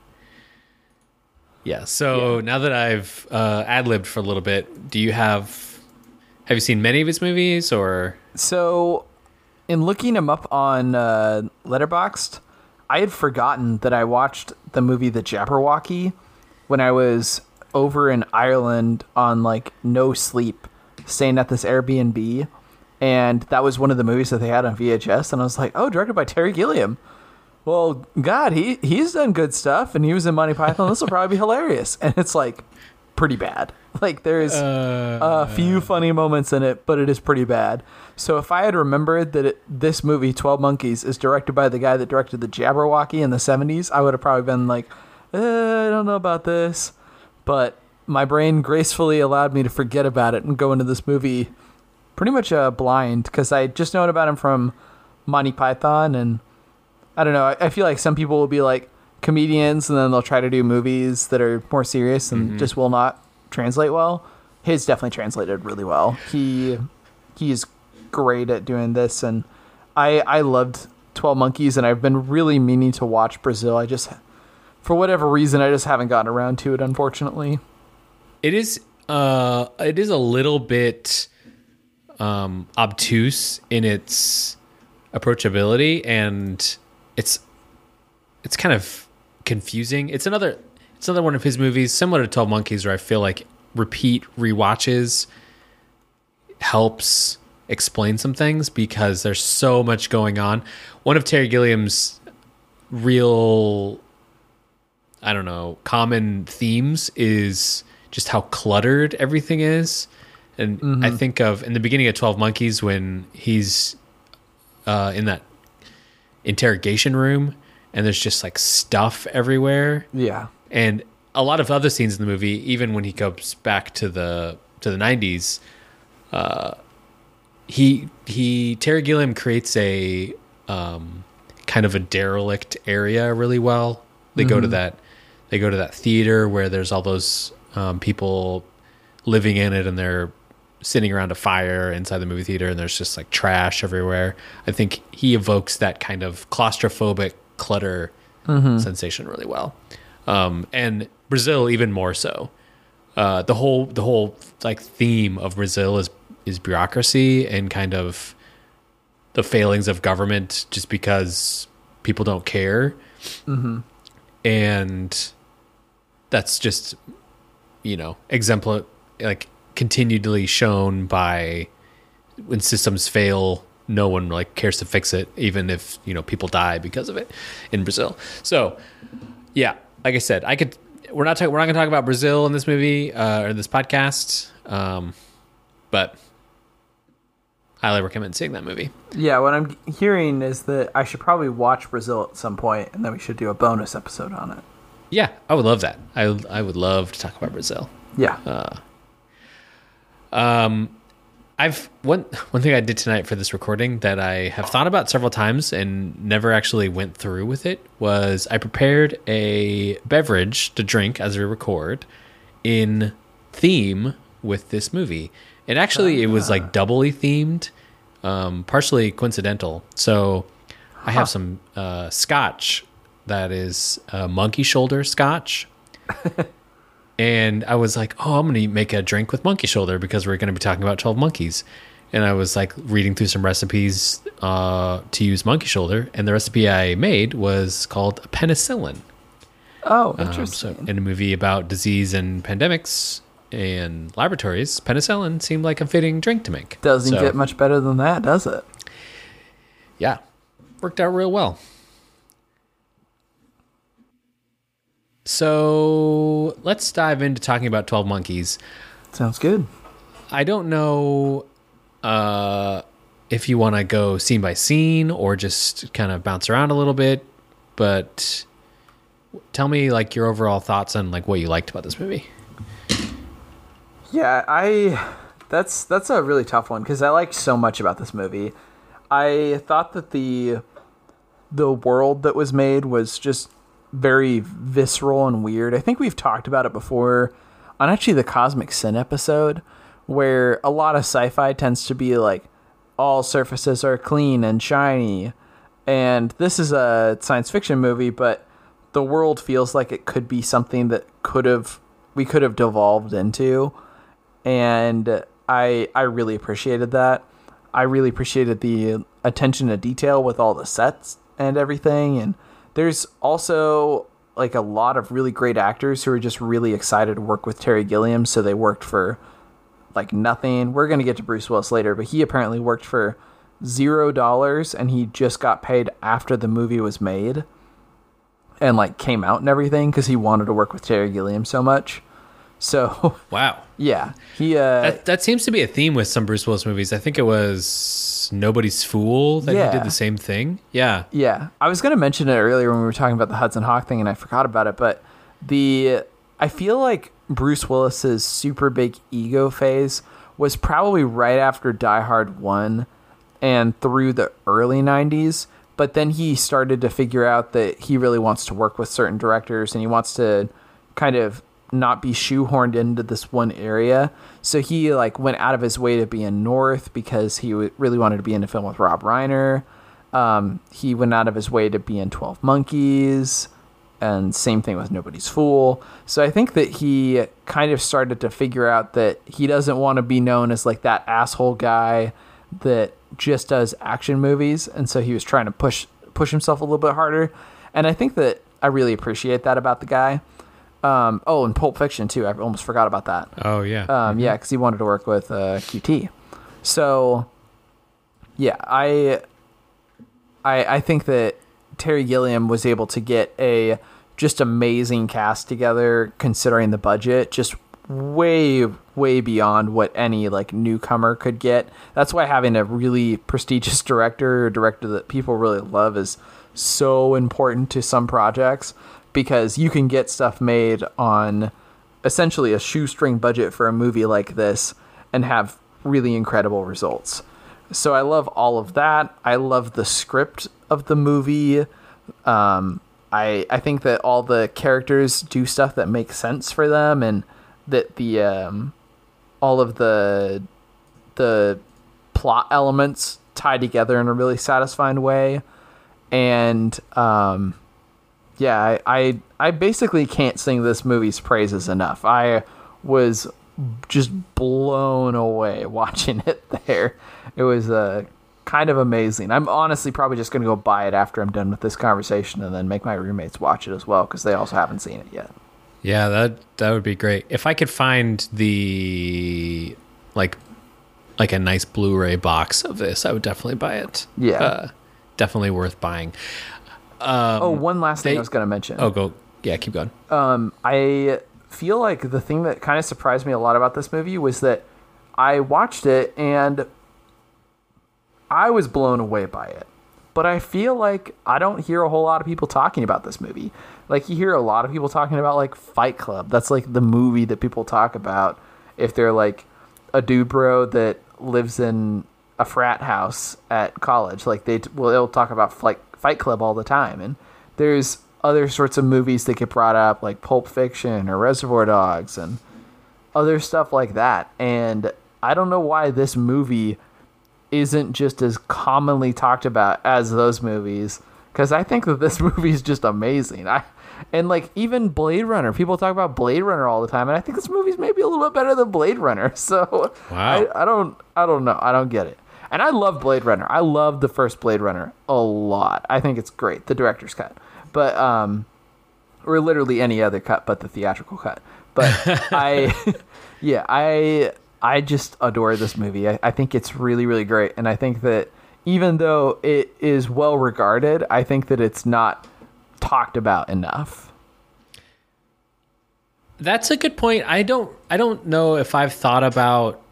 Yeah. So now that I've uh, ad-libbed for a little bit, do you have have you seen many of his movies, or? So, in looking him up on uh, Letterboxd, I had forgotten that I watched the movie The Jabberwocky when I was over in Ireland on like no sleep, staying at this Airbnb. And that was one of the movies that they had on V H S. And I was like, oh, directed by Terry Gilliam. Well, God, he he's done good stuff. And he was in Monty Python. This will probably be hilarious. And it's like pretty bad. Like there's uh, a few funny moments in it, but it is pretty bad. So if I had remembered that it, this movie, twelve Monkeys, is directed by the guy that directed The Jabberwocky in the seventies, I would have probably been like, eh, I don't know about this. But my brain gracefully allowed me to forget about it and go into this movie pretty much uh, blind, because I just known about him from Monty Python, and I don't know, I, I feel like some people will be like comedians and then they'll try to do movies that are more serious and Mm-hmm. just will not translate well. His definitely translated really well. He he is great at doing this, and I I loved twelve Monkeys, and I've been really meaning to watch Brazil. I just, for whatever reason, I just haven't gotten around to it, unfortunately. It is uh it is a little bit um obtuse in its approachability, and it's it's kind of confusing. It's another it's another one of his movies similar to twelve Monkeys, where I feel like repeat rewatches helps explain some things because there's so much going on. One of Terry Gilliam's real, I don't know, common themes is just how cluttered everything is. And Mm-hmm. I think of in the beginning of twelve Monkeys when he's uh, in that interrogation room and there's just like stuff everywhere. Yeah. And a lot of other scenes in the movie, even when he goes back to the to the nineties, uh, he he Terry Gilliam creates a um, kind of a derelict area really well. They mm-hmm. go to that they go to that theater where there's all those um, people living in it, and they're sitting around a fire inside the movie theater, and there's just like trash everywhere. I think he evokes that kind of claustrophobic clutter mm-hmm. sensation really well. Um, and Brazil even more so. Uh, the whole the whole like theme of Brazil is is bureaucracy and kind of the failings of government just because people don't care. Mm-hmm. And that's just, you know, exemplar like continually shown by when systems fail, no one like cares to fix it, even if, you know, people die because of it in Brazil. So yeah, like I said, I could, we're not talking, we're not going to talk about Brazil in this movie uh, or this podcast. Um, but highly recommend seeing that movie. Yeah, what I'm hearing is that I should probably watch Brazil at some point, and then we should do a bonus episode on it. Yeah, I would love that. I I would love to talk about Brazil. Yeah. Uh, um, I've one one thing I did tonight for this recording that I have thought about several times and never actually went through with it was I prepared a beverage to drink as we record in theme with this movie. And actually, uh, it was like doubly themed, um, partially coincidental. So I have huh. some uh, scotch that is uh, monkey shoulder scotch. And I was like, oh, I'm going to make a drink with monkey shoulder because we're going to be talking about twelve Monkeys. And I was like reading through some recipes uh, to use monkey shoulder. And the recipe I made was called penicillin. Oh, interesting. Um, so in a movie about disease and pandemics and laboratories, penicillin seemed like a fitting drink to make. Doesn't so, get much better than that, does it? Yeah. Worked out real well. So let's dive into talking about twelve Monkeys. Sounds good. I don't know uh, if you want to go scene by scene or just kind of bounce around a little bit, but tell me like your overall thoughts on like what you liked about this movie. Yeah, I that's that's a really tough one because I like so much about this movie. I thought that the the world that was made was just very visceral and weird. I think we've talked about it before on actually the Cosmic Sin episode, where a lot of sci-fi tends to be like all surfaces are clean and shiny, and this is a science fiction movie, but the world feels like it could be something that could have we could have devolved into. And I I really appreciated that. I really appreciated the attention to detail with all the sets and everything. And there's also like a lot of really great actors who are just really excited to work with Terry Gilliam. So they worked for like nothing. We're going to get to Bruce Willis later, but he apparently worked for zero dollars and he just got paid after the movie was made and like came out and everything because he wanted to work with Terry Gilliam so much. So wow, yeah, he uh, that, that seems to be a theme with some Bruce Willis movies. I think it was Nobody's Fool that yeah. he did the same thing. Yeah, yeah. I was gonna mention it earlier when we were talking about the Hudson Hawk thing, and I forgot about it. But the I feel like Bruce Willis's super big ego phase was probably right after Die Hard one and through the early nineties. But then he started to figure out that he really wants to work with certain directors, and he wants to kind of not be shoehorned into this one area. So he like went out of his way to be in North because he w- really wanted to be in a film with Rob Reiner. Um, he went out of his way to be in twelve Monkeys, and same thing with Nobody's Fool. So I think that he kind of started to figure out that he doesn't want to be known as like that asshole guy that just does action movies. And so he was trying to push, push himself a little bit harder. And I think that I really appreciate that about the guy. Um, oh, and Pulp Fiction too. I almost forgot about that. Oh yeah. Um, mm-hmm. Yeah, because he wanted to work with uh, Q T. So, yeah, I, I, I think that Terry Gilliam was able to get a just amazing cast together, considering the budget, just way, way beyond what any like newcomer could get. That's why having a really prestigious director, or director that people really love, is so important to some projects, because you can get stuff made on essentially a shoestring budget for a movie like this and have really incredible results. So I love all of that. I love the script of the movie. Um, I I think that all the characters do stuff that makes sense for them, and that the um, all of the the plot elements tie together in a really satisfying way. And um, yeah, I, I I basically can't sing this movie's praises enough. I was just blown away watching it there. It was uh, kind of amazing. I'm honestly probably just going to go buy it after I'm done with this conversation, and then make my roommates watch it as well, because they also haven't seen it yet. Yeah, that that would be great. If I could find the like like a nice Blu-ray box of this, I would definitely buy it. Yeah, uh, definitely worth buying. Um, oh, one last thing they, I was going to mention. Oh, go yeah, keep going. Um, I feel like the thing that kind of surprised me a lot about this movie was that I watched it and I was blown away by it. But I feel like I don't hear a whole lot of people talking about this movie. Like, you hear a lot of people talking about, like, Fight Club. That's, like, the movie that people talk about if they're, like, a dude bro that lives in a frat house at college. Like, they well, they'll talk about Fight, Fight Club all the time. And there's other sorts of movies that get brought up, like Pulp Fiction or Reservoir Dogs and other stuff like that. And I don't know why this movie isn't just as commonly talked about as those movies, because I think that this movie is just amazing. I and like even Blade Runner, people talk about Blade Runner all the time, and I think this movie's maybe a little bit better than Blade Runner. So wow. I, I don't I don't know. I don't get it. And I love Blade Runner. I love the first Blade Runner a lot. I think it's great, the director's cut, but um, or literally any other cut but the theatrical cut. But I, yeah, I. I just adore this movie. I, I think it's really, really great. And I think that even though it is well regarded, I think that it's not talked about enough. That's a good point. I don't I don't know if I've thought about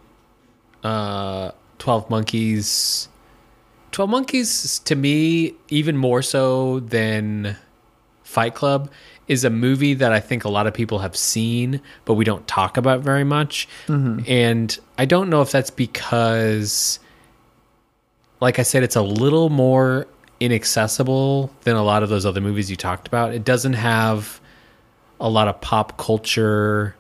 uh, twelve Monkeys. twelve Monkeys, to me, even more so than Fight Club, is a movie that I think a lot of people have seen, but we don't talk about very much. Mm-hmm. And I don't know if that's because, like I said, it's a little more inaccessible than a lot of those other movies you talked about. It doesn't have a lot of pop culture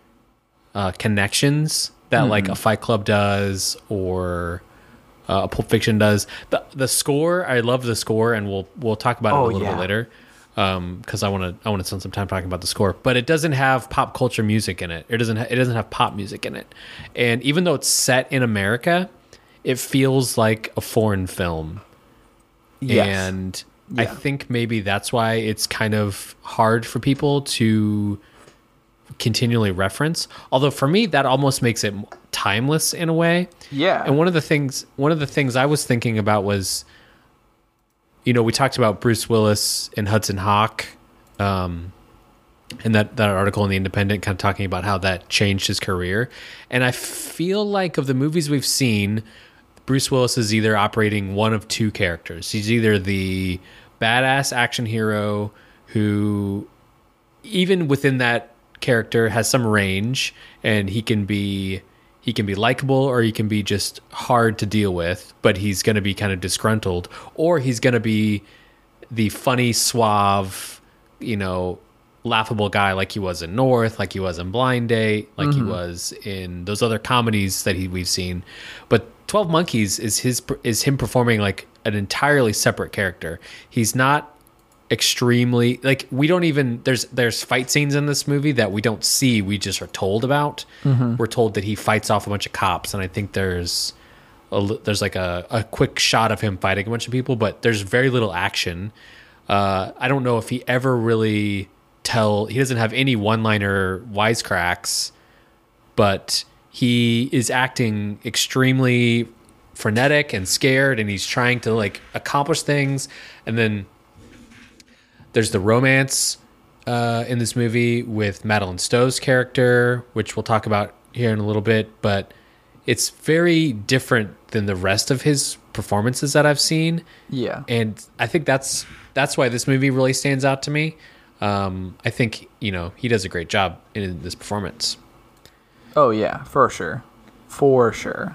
uh, connections that mm-hmm. like a Fight Club does, or uh, a Pulp Fiction does. The the score, I love the score, and we'll we'll talk about oh, it a little yeah. bit later. Um, because I want to, I want to spend some time talking about the score, but it doesn't have pop culture music in it. It doesn't, ha- it doesn't have pop music in it. And even though it's set in America, it feels like a foreign film. Yes. And yeah. I think maybe that's why it's kind of hard for people to continually reference. Although for me, that almost makes it timeless in a way. Yeah. And one of the things, one of the things I was thinking about was, you know, we talked about Bruce Willis and Hudson Hawk, um, and that, that article in The Independent kind of talking about how that changed his career. And I feel like of the movies we've seen, Bruce Willis is either operating one of two characters. He's either the badass action hero who, even within that character, has some range, and he can be... He can be likable, or he can be just hard to deal with, but he's going to be kind of disgruntled, or he's going to be the funny, suave, you know, laughable guy like he was in North, like he was in Blind Date, like mm-hmm. he was in those other comedies that he, we've seen. But twelve Monkeys is his is him performing like an entirely separate character. He's not extremely, like, we don't even, there's there's fight scenes in this movie that we don't see, we just are told about. Mm-hmm. We're told that he fights off a bunch of cops, and I think there's a, there's like a, a quick shot of him fighting a bunch of people, but there's very little action. uh I don't know if he ever really tell he doesn't have any one-liner wisecracks, but he is acting extremely frenetic and scared, and he's trying to like accomplish things. And then there's the romance uh, in this movie with Madeline Stowe's character, which we'll talk about here in a little bit, but it's very different than the rest of his performances that I've seen. Yeah. And I think that's that's why this movie really stands out to me. Um, I think, you know, he does a great job in this performance. Oh, yeah, for sure. For sure.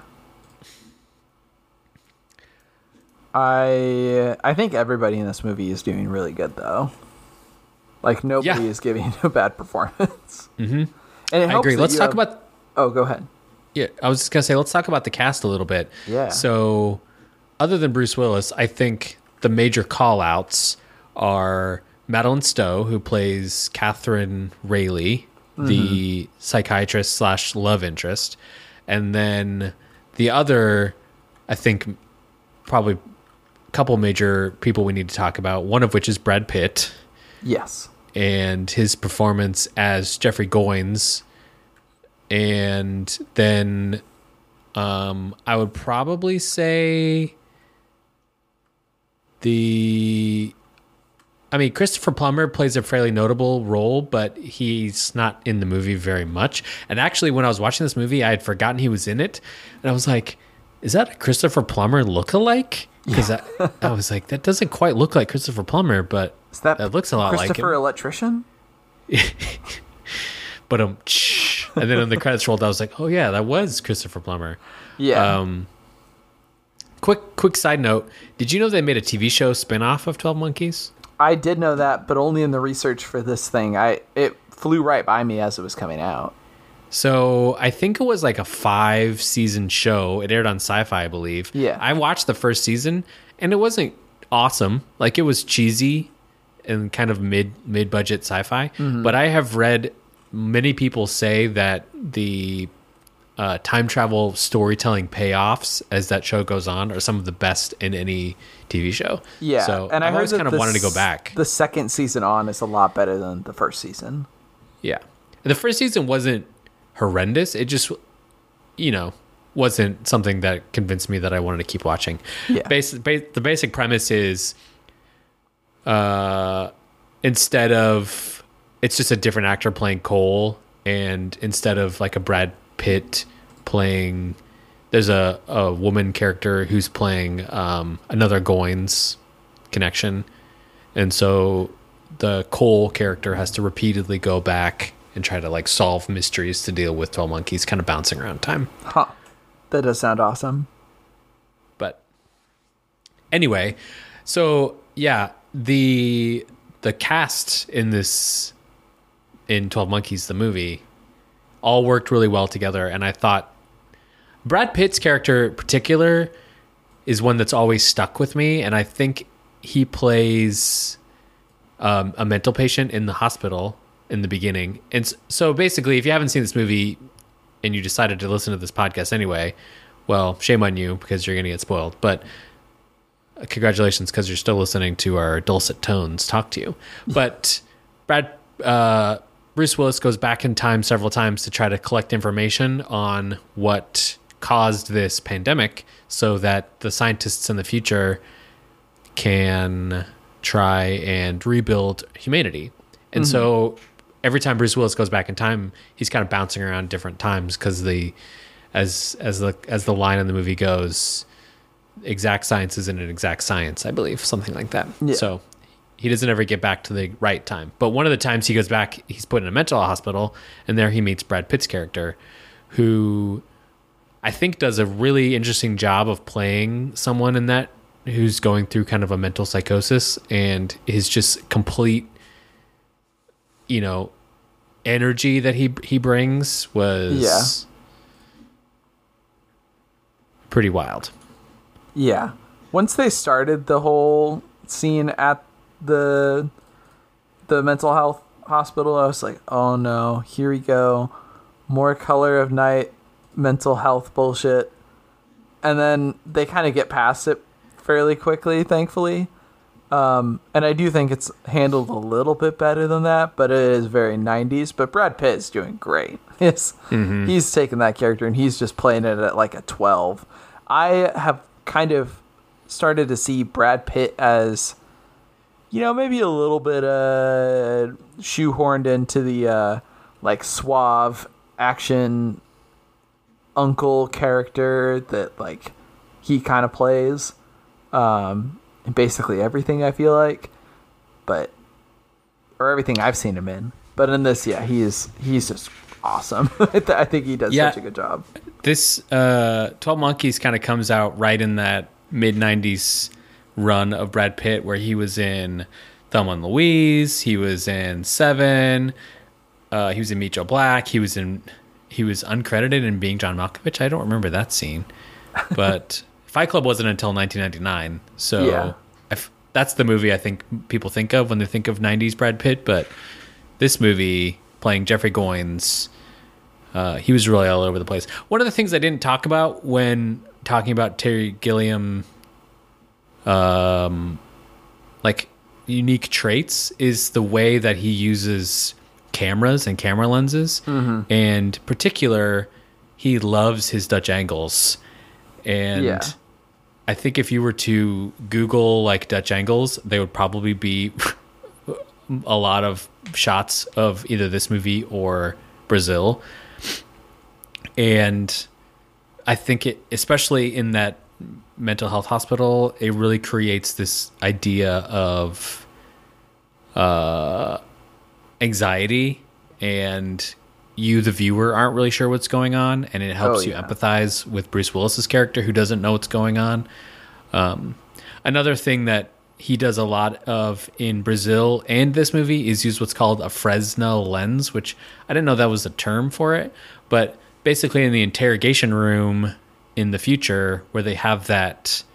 I I think everybody in this movie is doing really good, though. Like, nobody Yeah. is giving a bad performance. Mm-hmm. And it I helps agree. that Let's you talk have- about... Oh, go ahead. Yeah, I was just going to say, let's talk about the cast a little bit. Yeah. So, other than Bruce Willis, I think the major call-outs are Madeline Stowe, who plays Catherine Rayleigh, the psychiatrist slash love interest. And then the other, I think, probably a couple major people we need to talk about, one of which is Brad Pitt. Yes. And his performance as Jeffrey Goins. And then um, I would probably say the... I mean, Christopher Plummer plays a fairly notable role, but he's not in the movie very much. And actually, when I was watching this movie, I had forgotten he was in it. And I was like, is that a Christopher Plummer lookalike? Because I, I was like, that doesn't quite look like Christopher Plummer, but Is that, that looks a lot like him. Christopher Electrician? But um, and then when the credits rolled, I was like, oh yeah, that was Christopher Plummer. Yeah. Um, quick, quick side note: did you know they made a T V show spinoff of twelve Monkeys? I did know that, but only in the research for this thing. I it flew right by me as it was coming out. So I think it was like a five season show. It aired on Sci-Fi, I believe. Yeah. I watched the first season, and it wasn't awesome. Like, it was cheesy and kind of mid mid budget sci-fi. Mm-hmm. But I have read many people say that the uh, time travel storytelling payoffs as that show goes on are some of the best in any T V show. Yeah, So and I I've heard always that kind of the wanted to go s- back. The second season on is a lot better than the first season. Yeah. The first season wasn't horrendous. It just, you know, wasn't something that convinced me that I wanted to keep watching. Yeah. Bas- ba- the basic premise is uh, instead of, it's just a different actor playing Cole, and instead of like a Brad Pitt playing, there's a, a woman character who's playing um, another Goins connection. And so the Cole character has to repeatedly go back and try to like solve mysteries to deal with twelve Monkeys, kind of bouncing around time. Huh. That does sound awesome. But anyway, so yeah, the the cast in this in twelve Monkeys, the movie, all worked really well together. And I thought Brad Pitt's character in particular is one that's always stuck with me. And I think he plays um, a mental patient in the hospital in the beginning. And s- so basically, if you haven't seen this movie and you decided to listen to this podcast anyway, well, shame on you because you're going to get spoiled. But uh, congratulations, because you're still listening to our dulcet tones talk to you. But Brad, uh, Bruce Willis goes back in time several times to try to collect information on what caused this pandemic so that the scientists in the future can try and rebuild humanity. And Mhm. so every time Bruce Willis goes back in time, he's kind of bouncing around different times because the as as the as the line in the movie goes, exact science isn't an exact science, I believe, something like that. Yeah. So he doesn't ever get back to the right time. But one of the times he goes back, he's put in a mental hospital, and there he meets Brad Pitt's character, who I think does a really interesting job of playing someone in that who's going through kind of a mental psychosis, and his just complete, you know, energy that he he brings was Yeah. pretty wild. Yeah. Once they started the whole scene at the the mental health hospital, I was like, oh no, here we go. More Color of Night mental health bullshit. And then they kind of get past it fairly quickly, thankfully. Um, and I do think it's handled a little bit better than that, but it is very nineties. But Brad Pitt is doing great. He's, Mhm. he's taking that character and he's just playing it at like a twelve. I have kind of started to see Brad Pitt as, you know, maybe a little bit uh, shoehorned into the uh, like suave action uncle character that like he kind of plays um, in basically everything, I feel like. But or everything I've seen him in. But in this, yeah, he is he's just awesome. I think he does yeah, such a good job. This uh, twelve Monkeys kind of comes out right in that mid nineties run of Brad Pitt where he was in Thelma and Louise, he was in Seven, uh, he was in Meet Joe Black, he was in he was uncredited in Being John Malkovich. I don't remember that scene. But Fight Club wasn't until nineteen ninety-nine. So yeah. I f- that's the movie I think people think of when they think of nineties Brad Pitt, but this movie playing Jeffrey Goins, uh, he was really all over the place. One of the things I didn't talk about when talking about Terry Gilliam, um, like unique traits, is the way that he uses cameras and camera lenses. Mm-hmm. And in particular, he loves his Dutch angles. And yeah. I think if you were to Google like Dutch angles, they would probably be a lot of shots of either this movie or Brazil. And I think it, especially in that mental health hospital, it really creates this idea of uh, anxiety, and you, the viewer, aren't really sure what's going on, and it helps oh, yeah. you empathize with Bruce Willis's character, who doesn't know what's going on. Um, another thing that he does a lot of in Brazil and this movie is use what's called a Fresnel lens, which I didn't know that was a term for it, but basically in the interrogation room in the future where they have that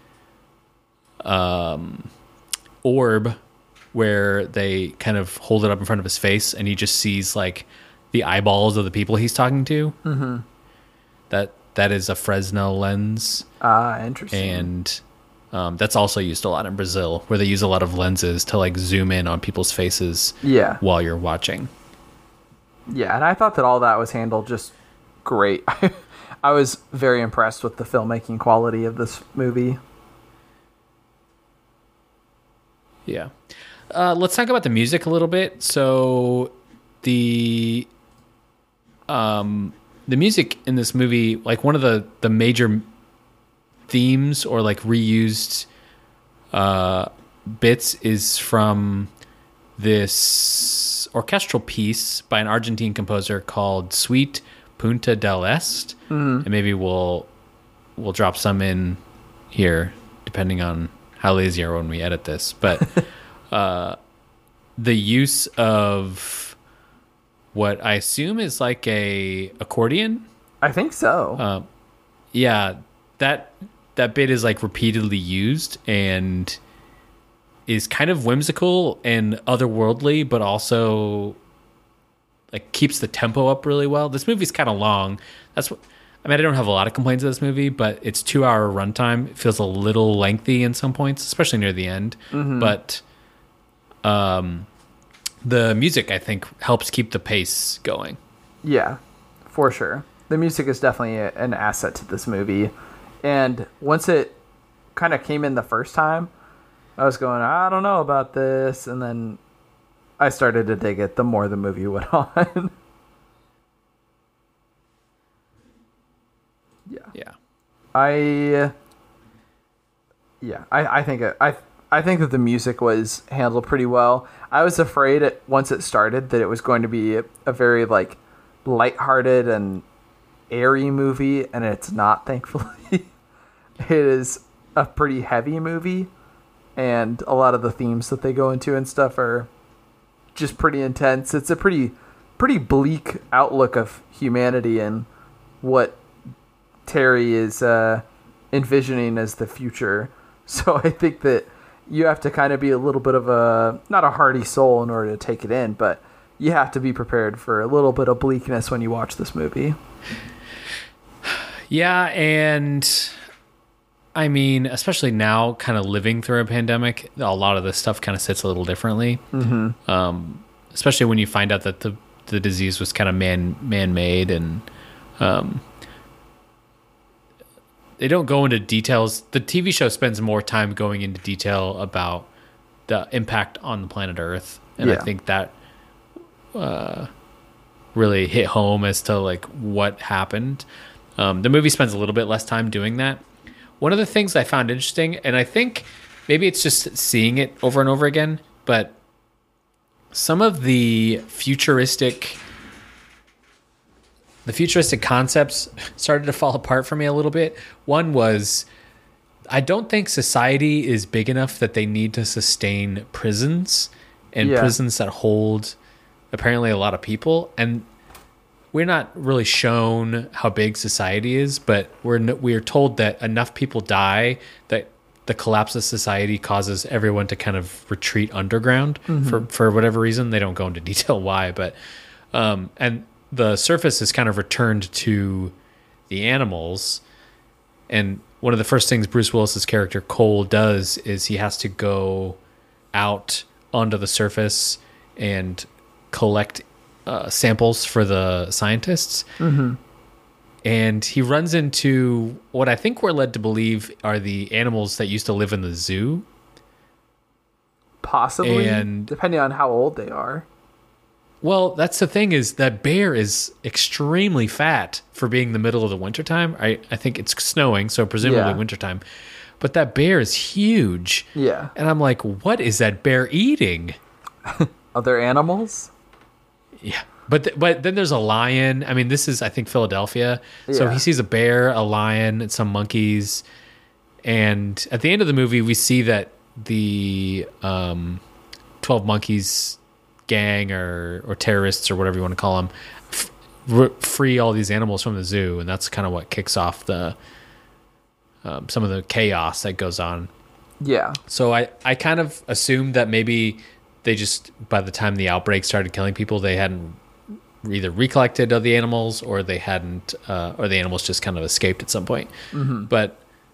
um, orb where they kind of hold it up in front of his face and he just sees like the eyeballs of the people he's talking to. Mm-hmm. That that is a Fresnel lens. Ah, interesting. And um, that's also used a lot in Brazil, where they use a lot of lenses to like zoom in on people's faces. Yeah. While you're watching. Yeah, and I thought that all that was handled just great. I was very impressed with the filmmaking quality of this movie. Yeah. Uh, let's talk about the music a little bit. So the um, the music in this movie, like one of the, the major themes or like reused uh, bits is from this orchestral piece by an Argentine composer called Suite Punta del Este. Mm-hmm. And maybe we'll we'll drop some in here depending on how lazy are when we edit this. But uh, the use of what I assume is like a accordion. I think so. Uh, yeah, that that bit is like repeatedly used and is kind of whimsical and otherworldly, but also like keeps the tempo up really well. This movie's kind of long. That's what I mean. I don't have a lot of complaints with this movie, but it's two hour runtime. It feels a little lengthy in some points, especially near the end. Mm-hmm. But um, the music, I think, helps keep the pace going. Yeah, for sure. The music is definitely a, an asset to this movie. And once it kind of came in the first time, I was going, I don't know about this. And then I started to dig it the more the movie went on. yeah. Yeah. I Yeah, I, I think it, I I think that the music was handled pretty well. I was afraid it, once it started that it was going to be a, a very like lighthearted and airy movie, and it's not, thankfully. It is a pretty heavy movie, and a lot of the themes that they go into and stuff are just pretty intense. It's a pretty pretty bleak outlook of humanity and what Terry is uh, envisioning as the future. So I think that you have to kind of be a little bit of a, not a hardy soul in order to take it in, but you have to be prepared for a little bit of bleakness when you watch this movie. Yeah, and I mean, especially now, kind of living through a pandemic, a lot of this stuff kind of sits a little differently. Mm-hmm. Um, especially when you find out that the, the disease was kind of man man made, and um, they don't go into details. The T V show spends more time going into detail about the impact on the planet Earth, and yeah. I think that uh, really hit home as to like what happened. Um, the movie spends a little bit less time doing that. one of the things I found interesting, and I think maybe it's just seeing it over and over again, but some of the futuristic the futuristic concepts started to fall apart for me a little bit. One was, I don't think society is big enough that they need to sustain prisons and Yeah. prisons that hold apparently a lot of people. And we're not really shown how big society is, but we're n- we're told that enough people die that the collapse of society causes everyone to kind of retreat underground Mhm. for for whatever reason. They don't go into detail why, but um, and the surface is kind of returned to the animals. And one of the first things Bruce Willis's character Cole does is he has to go out onto the surface and collect uh, samples for the scientists. Mm-hmm. And he runs into what I think we're led to believe are the animals that used to live in the zoo. Possibly, And- depending on how old they are. Well, that's the thing, is that bear is extremely fat for being the middle of the wintertime. I, I think it's snowing, so presumably Yeah. wintertime. But that bear is huge. Yeah. And I'm like, what is that bear eating? Other animals? Yeah. But th- but then there's a lion. I mean, this is, I think, Philadelphia. So Yeah. he sees a bear, a lion, and some monkeys. And at the end of the movie, we see that the um, twelve Monkeys gang or, or terrorists or whatever you want to call them f- r- free all these animals from the zoo. And that's kind of what kicks off the um, some of the chaos that goes on. Yeah. So I, I kind of assumed that maybe they just, by the time the outbreak started killing people, they hadn't either recollected of the animals or they hadn't, uh, or the animals just kind of escaped at some point. Mhm. But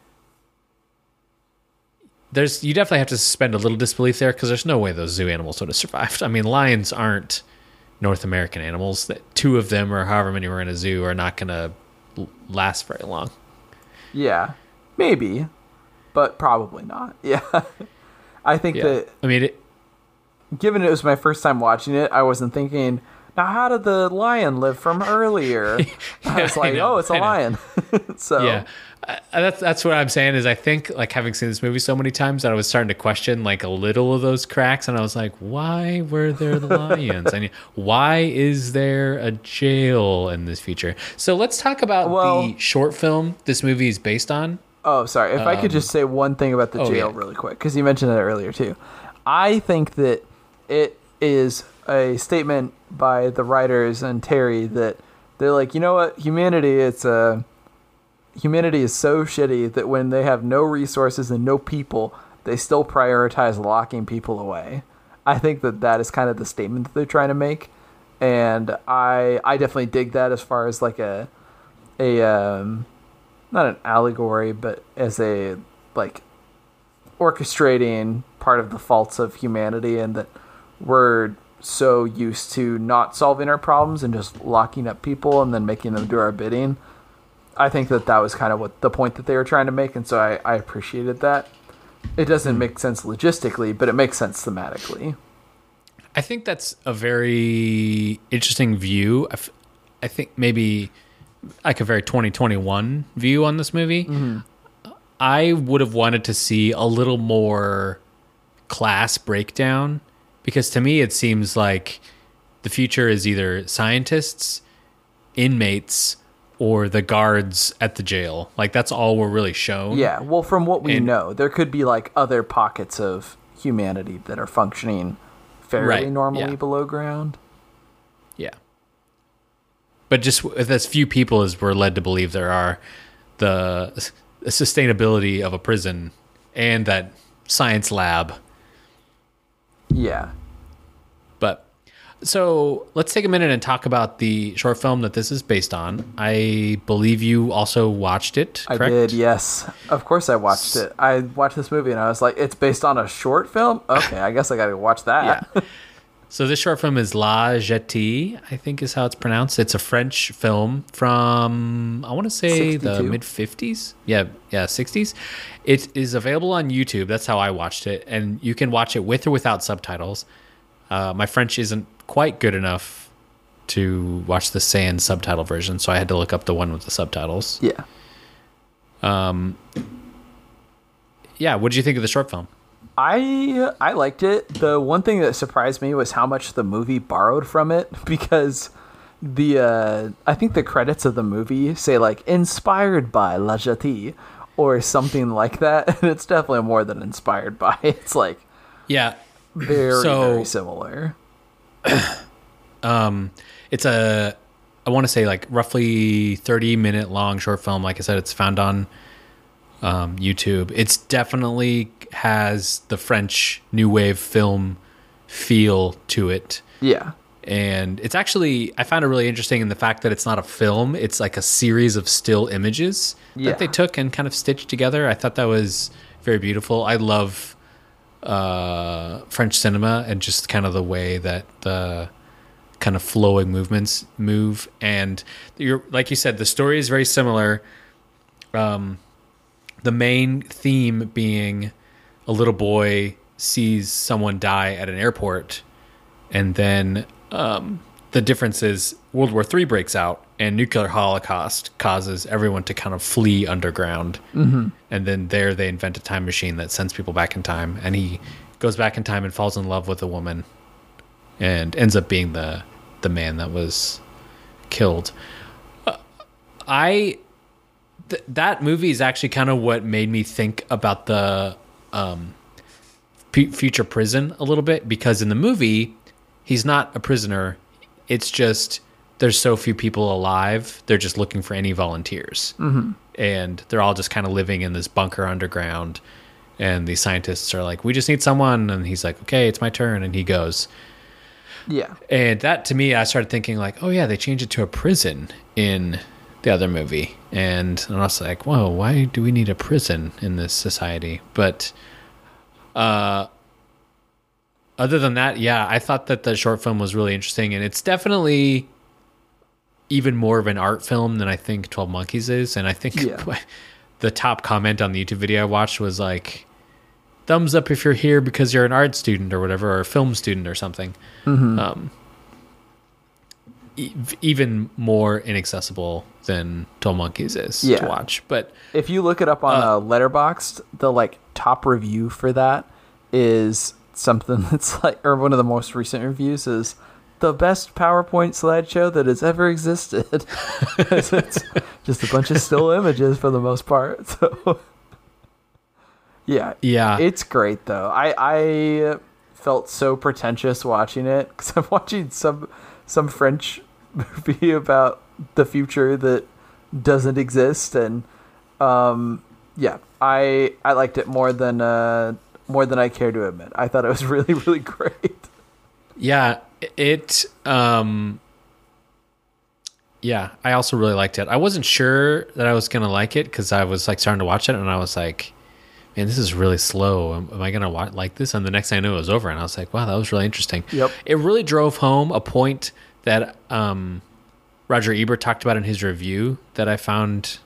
there's, you definitely have to suspend a little disbelief there, because there's no way those zoo animals would have survived. I mean, lions aren't North American animals. That two of them or however many were in a zoo are not going to last very long. Yeah. Maybe, but probably not. Yeah. I think Yeah. that, I mean, it, given it was my first time watching it, I wasn't thinking, now how did the lion live from earlier? I was I like, know, oh, it's a I know. lion. so yeah, uh, that's that's what I'm saying. Is I think, like, having seen this movie so many times, that I was starting to question like a little of those cracks, and I was like, why were there lions? I mean, why is there a jail in this feature? So let's talk about Well- the short film this movie is based on. Oh, sorry. If I could Um, just say one thing about the oh, jail yeah. really quick, because you mentioned that earlier too. I think that it is a statement by the writers and Terry that they're like, you know what, humanity, it's a humanity is so shitty that when they have no resources and no people, they still prioritize locking people away. I think that that is kind of the statement that they're trying to make, and I I definitely dig that as far as like a a um. not an allegory, but as a like orchestrating part of the faults of humanity, and that we're so used to not solving our problems and just locking up people and then making them do our bidding. I think that that was kind of what the point that they were trying to make, and so I, I appreciated that. It doesn't make sense logistically, but it makes sense thematically. I think that's a very interesting view. I, f- I think maybe like a very twenty twenty-one view on this movie. Mm-hmm. I would have wanted to see a little more class breakdown, because to me it seems like the future is either scientists, inmates, or the guards at the jail. Like, that's all we're really shown. Yeah, well, from what we And- know, there could be like other pockets of humanity that are functioning fairly Right, normally yeah. below ground. Yeah. But just with as few people as we're led to believe there are, the s- sustainability of a prison and that science lab. Yeah. But so let's take a minute and talk about the short film that this is based on. I believe you also watched it, correct? I did, yes. Of course I watched it. I watched this movie and I was like, it's based on a short film? Okay, I guess I gotta watch that. Yeah. So this short film is La Jetée, I think is how it's pronounced. It's a French film from, I want to say, the sixty-two? mid fifties. Yeah, yeah, sixties. It is available on YouTube. That's how I watched it. And you can watch it with or without subtitles. Uh, my French isn't quite good enough to watch the sans subtitle version, so I had to look up the one with the subtitles. Yeah. Um, yeah, what did you think of the short film? I I liked it. The one thing that surprised me was how much the movie borrowed from it, because the uh, I think the credits of the movie say like inspired by La Jetée or something like that, and it's definitely more than inspired by. It's like yeah, very so, very similar. um, it's a I want to say like roughly thirty minute long short film. Like I said, it's found on um, YouTube. It's definitely has the French New Wave film feel to it. Yeah. And it's actually, I found it really interesting in the fact that it's not a film. It's like a series of still images yeah. that they took and kind of stitched together. I thought that was very beautiful. I love uh, French cinema and just kind of the way that the kind of flowing movements move. And you're, like you said, the story is very similar. Um, the main theme being a little boy sees someone die at an airport, and then um, the difference is World War Three breaks out, and nuclear holocaust causes everyone to kind of flee underground. Mm-hmm. And then there they invent a time machine that sends people back in time, and he goes back in time and falls in love with a woman and ends up being the the man that was killed. Uh, I th- that movie is actually kind of what made me think about the um, p- future prison a little bit, because in the movie he's not a prisoner. It's just there's so few people alive. They're just looking for any volunteers. Mm-hmm. And they're all just kind of living in this bunker underground. And the scientists are like, we just need someone. And he's like, okay, it's my turn. And he goes. Yeah. And that, to me, I started thinking like, oh yeah, they changed it to a prison in the other movie. And I was like, whoa, why do we need a prison in this society? But uh, other than that, yeah, I thought that the short film was really interesting. And it's definitely even more of an art film than I think twelve Monkeys is. And I think yeah. the top comment on the YouTube video I watched was like, thumbs up if you're here because you're an art student or whatever, or a film student or something. Mm-hmm. Um, e- even more inaccessible than twelve Monkeys is yeah. to watch. But if you look it up on uh, uh, Letterboxd, the like top review for that is something that's like, or one of the most recent reviews is the best PowerPoint slideshow that has ever existed. It's just a bunch of still images for the most part. So yeah, yeah, it's great though. I I felt so pretentious watching it because I'm watching some some French movie about the future that doesn't exist, and um yeah, I I liked it more than uh more than I care to admit. I thought it was really really great. Yeah, it um yeah, I also really liked it. I wasn't sure that I was gonna like it because I was like starting to watch it and I was like, man, this is really slow. Am, am I gonna watch like this? And the next thing I knew it was over, and I was like, wow, that was really interesting. Yep. It really drove home a point that um Roger Ebert talked about in his review that I found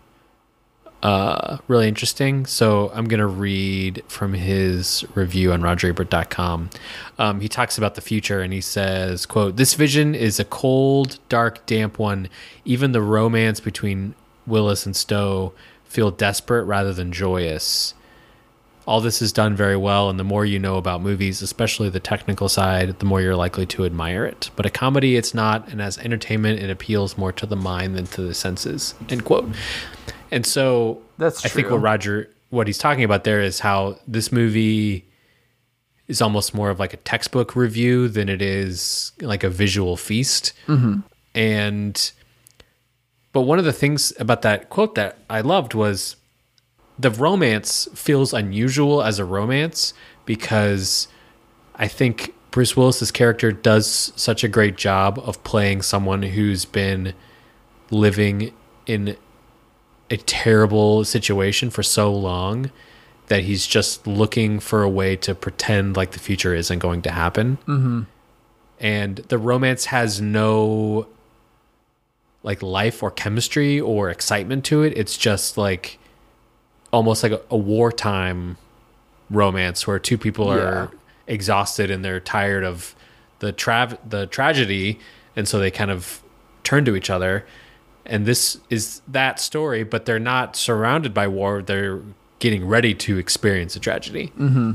uh, really interesting. So I'm going to read from his review on roger ebert dot com. Um, he talks about the future and he says, quote, "This vision is a cold, dark, damp one. Even the romance between Willis and Stowe feel desperate rather than joyous. All this is done very well, and the more you know about movies, especially the technical side, the more you're likely to admire it. But a comedy it's not, and as entertainment, it appeals more to the mind than to the senses." End quote. And so that's I true. think what Roger, what he's talking about there is how this movie is almost more of like a textbook review than it is like a visual feast. Mm-hmm. And, but one of the things about that quote that I loved was the romance feels unusual as a romance because I think Bruce Willis's character does such a great job of playing someone who's been living in a terrible situation for so long that he's just looking for a way to pretend like the future isn't going to happen. Mm-hmm. And the romance has no like life or chemistry or excitement to it. It's just like almost like a, a wartime romance where two people are Yeah. exhausted and they're tired of the tra- the tragedy, and so they kind of turn to each other. And this is that story, but they're not surrounded by war. They're getting ready to experience a tragedy. Mm-hmm.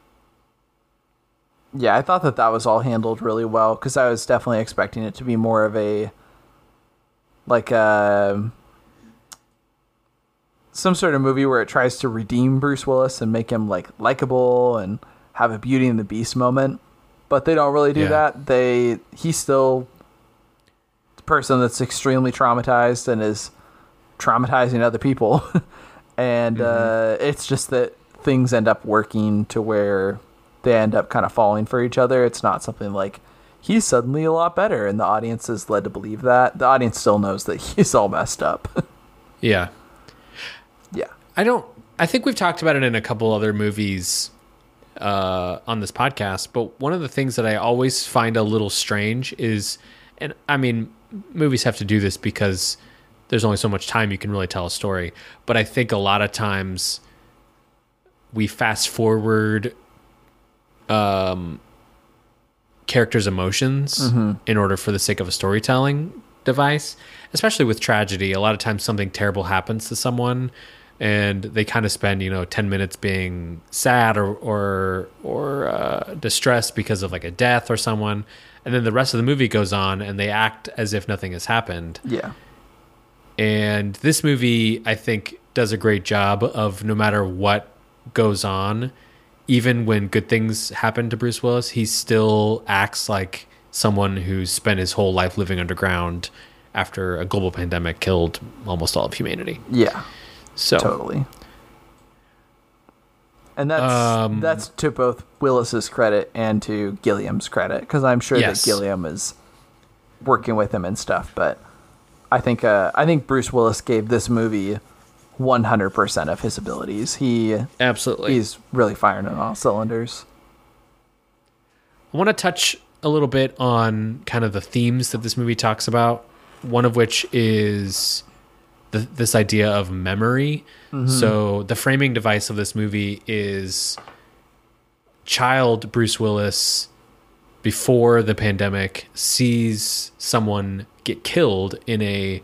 Yeah, I thought that that was all handled really well, because I was definitely expecting it to be more of a, like, a, some sort of movie where it tries to redeem Bruce Willis and make him, like, likable and have a Beauty and the Beast moment. But they don't really do Yeah. that. They He's still the person that's extremely traumatized and is traumatizing other people. and mm-hmm. uh, it's just that things end up working to where they end up kind of falling for each other. It's not something like he's suddenly a lot better and the audience is led to believe that. The audience still knows that he's all messed up. Yeah. Yeah. I don't, I think we've talked about it in a couple other movies uh, on this podcast, but one of the things that I always find a little strange is, and I mean, movies have to do this because there's only so much time you can really tell a story, but I think a lot of times we fast forward um, characters' emotions mm-hmm. in order for the sake of a storytelling device, especially with tragedy. A lot of times something terrible happens to someone and they kind of spend, you know, ten minutes being sad or, or, or uh, distressed because of like a death or someone. And then the rest of the movie goes on and they act as if nothing has happened. Yeah. And this movie, I think, does a great job of no matter what goes on, even when good things happen to Bruce Willis, he still acts like someone who's spent his whole life living underground after a global pandemic killed almost all of humanity. Yeah. So totally. And that's um, that's to both Willis's credit and to Gilliam's credit, because I'm sure yes. that Gilliam is working with him and stuff. But I think uh, I think Bruce Willis gave this movie one hundred percent of his abilities. He absolutely he's really firing on all cylinders. I want to touch a little bit on kind of the themes that this movie talks about. One of which is the, this idea of memory. Mm-hmm. So the framing device of this movie is child Bruce Willis before the pandemic sees someone get killed in a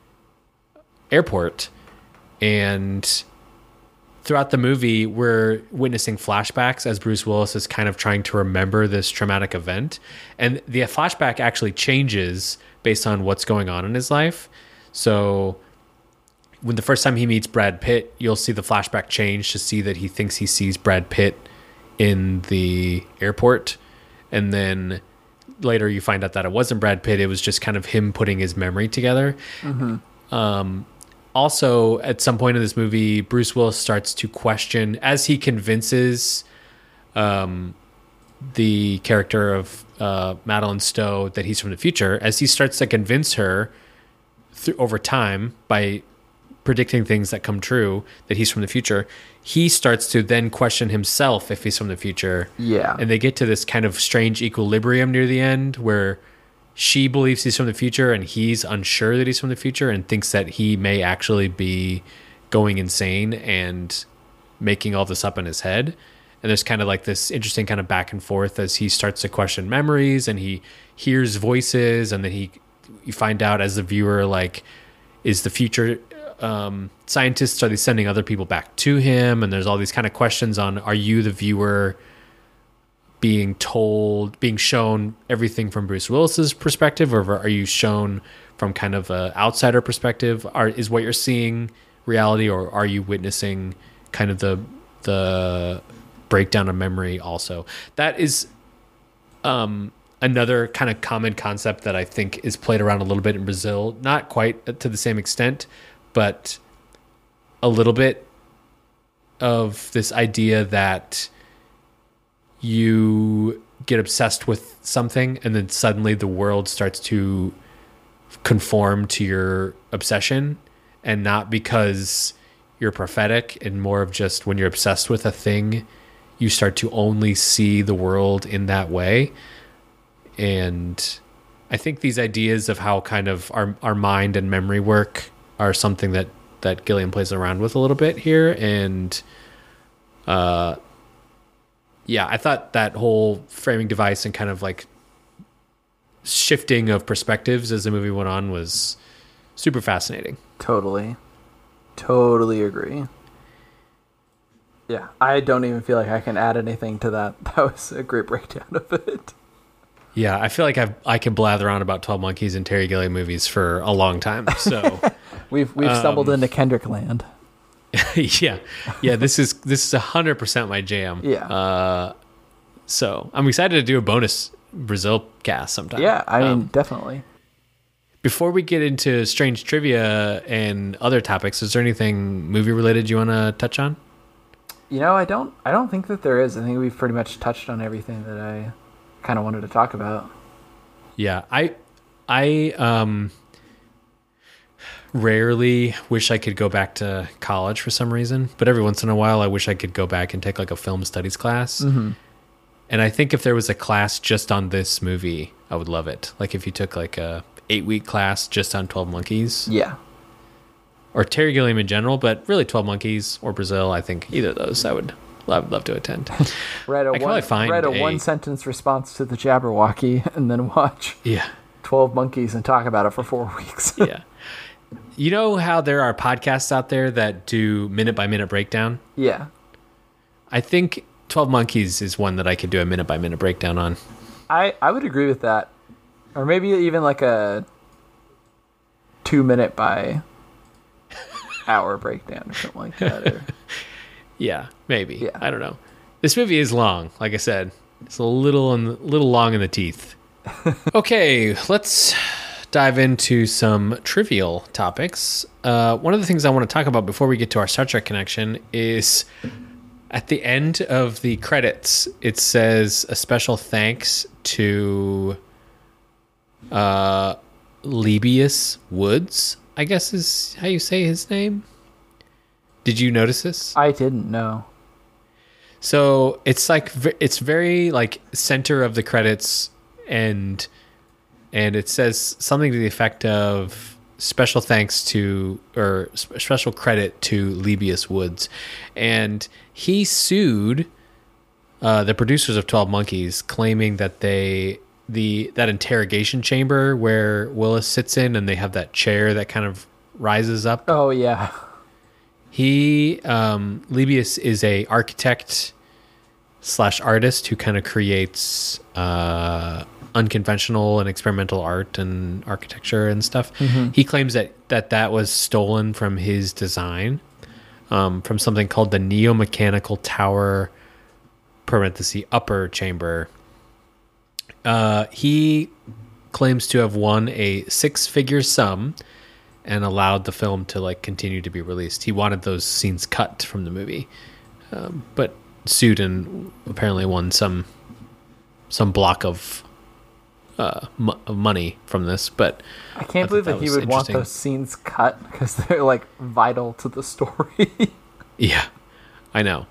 airport, and throughout the movie we're witnessing flashbacks as Bruce Willis is kind of trying to remember this traumatic event, and the flashback actually changes based on what's going on in his life. So when the first time he meets Brad Pitt, you'll see the flashback change to see that he thinks he sees Brad Pitt in the airport. And then later you find out that it wasn't Brad Pitt. It was just kind of him putting his memory together. Mm-hmm. Um, also, at some point in this movie, Bruce Willis starts to question, as he convinces um, the character of uh, Madeline Stowe that he's from the future, as he starts to convince her through, over time by predicting things that come true that he's from the future, he starts to then question himself if he's from the future. Yeah. And they get to this kind of strange equilibrium near the end where she believes he's from the future and he's unsure that he's from the future and thinks that he may actually be going insane and making all this up in his head. And there's kind of like this interesting kind of back and forth as he starts to question memories and he hears voices, and then he you find out as the viewer, like, is the future um, scientists, are they sending other people back to him? And there's all these kind of questions on, are you the viewer being told, being shown everything from Bruce Willis's perspective, or are you shown from kind of a outsider perspective? Are, is what you're seeing reality, or are you witnessing kind of the the breakdown of memory also? That is um, another kind of common concept that I think is played around a little bit in Brazil. Not quite to the same extent, but a little bit of this idea that you get obsessed with something and then suddenly the world starts to conform to your obsession, and not because you're prophetic, and more of just when you're obsessed with a thing, you start to only see the world in that way. And I think these ideas of how kind of our, our mind and memory work are something that, that Gilliam plays around with a little bit here. And, uh, yeah, I thought that whole framing device and kind of like shifting of perspectives as the movie went on was super fascinating. Totally. Totally agree. Yeah, I don't even feel like I can add anything to that. That was a great breakdown of it. Yeah, I feel like I've, I can blather on about twelve Monkeys and Terry Gilliam movies for a long time. So we've we've stumbled um, into Kendrick land. yeah, yeah. This is this is a hundred percent my jam. Yeah. Uh, so I'm excited to do a bonus Brazil cast sometime. Yeah, I mean Um, definitely. Before we get into strange trivia and other topics, is there anything movie related you want to touch on? You know, I don't I don't think that there is. I think we've pretty much touched on everything that I kind of wanted to talk about. Yeah, I I um rarely wish I could go back to college for some reason, but every once in a while I wish I could go back and take like a film studies class. Mm-hmm. And I think if there was a class just on this movie, I would love it. Like if you took like a eight week class just on twelve Monkeys. Yeah. Or Terry Gilliam in general, but really twelve Monkeys or Brazil, I think either of those I would love, love to attend. Write a, I can one, probably find write a, a one sentence response to the Jabberwocky and then watch yeah. twelve Monkeys and talk about it for four weeks. Yeah. You know how there are podcasts out there that do minute by minute breakdown? Yeah. I think twelve Monkeys is one that I could do a minute by minute breakdown on. I, I would agree with that. Or maybe even like a two minute by hour breakdown or something like that. Or... yeah, maybe. Yeah. I don't know. This movie is long, like I said. It's a little, in the, little long in the teeth. Okay, let's dive into some trivial topics. Uh, one of the things I want to talk about before we get to our Star Trek connection is at the end of the credits, it says a special thanks to uh, Lebbeus Woods, I guess is how you say his name. Did you notice this? I didn't know. So it's like it's very like center of the credits, and and it says something to the effect of special thanks to or special credit to Lebbeus Woods, and he sued uh, the producers of twelve Monkeys, claiming that they the that interrogation chamber where Willis sits in, and they have that chair that kind of rises up. Oh yeah. He, um, Lebbeus is a architect slash artist who kind of creates uh, unconventional and experimental art and architecture and stuff. Mm-hmm. He claims that, that that was stolen from his design, um, from something called the Neo-Mechanical Tower, parenthesis, upper chamber. Uh, he claims to have won a six-figure sum and allowed the film to like continue to be released. He wanted those scenes cut from the movie, um, but sued and apparently won some some block of uh, m- of money from this. But I can't I believe that, that he was would want interesting. those scenes cut because they're like vital to the story. Yeah, I know.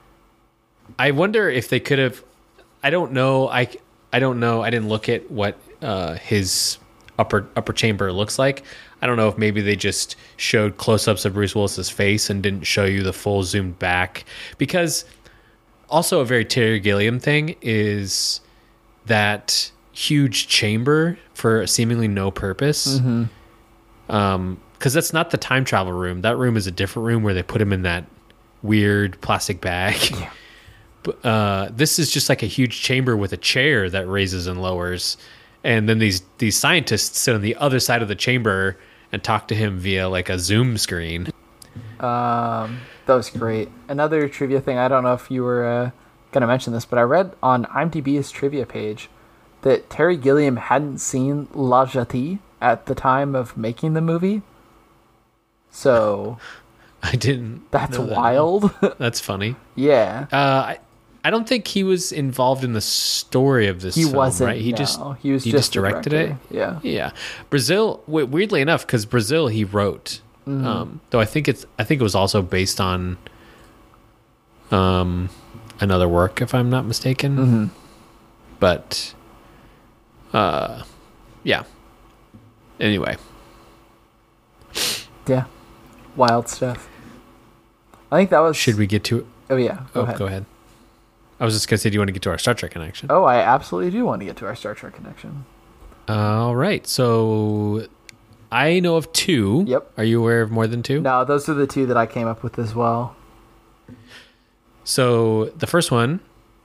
I wonder if they could have. I don't know. I I don't know. I didn't look at what uh, his upper upper chamber looks like. I don't know if maybe they just showed close-ups of Bruce Willis's face and didn't show you the full zoomed back. Because also a very Terry Gilliam thing is that huge chamber for seemingly no purpose. Mm-hmm. Um, because that's not the time travel room. That room is a different room where they put him in that weird plastic bag. Yeah. But uh, this is just like a huge chamber with a chair that raises and lowers. And then these these scientists sit on the other side of the chamber and talk to him via like a Zoom screen. Um, that was great. Another trivia thing, I don't know if you were uh, going to mention this, but I read on IMDb's trivia page that Terry Gilliam hadn't seen La Jetée at the time of making the movie. So... I didn't That's know that. wild. That's funny. Yeah. Uh, I, I don't think he was involved in the story of this He film, wasn't, right? He no. just He was he just just the directed director. it. Yeah. Yeah. Brazil, w- weirdly enough, because Brazil he wrote. Mhm. Um, though I think it's I think it was also based on um another work, if I'm not mistaken. Mm-hmm. But uh yeah. Anyway. Yeah. Wild stuff. I think that was... Should we get to Oh, yeah. Go oh, ahead. go ahead. I was just gonna say, do you want to get to our Star Trek connection? Oh, I absolutely do want to get to our Star Trek connection. All right. So I know of two. Yep. Are you aware of more than two? No, those are the two that I came up with as well. So the first one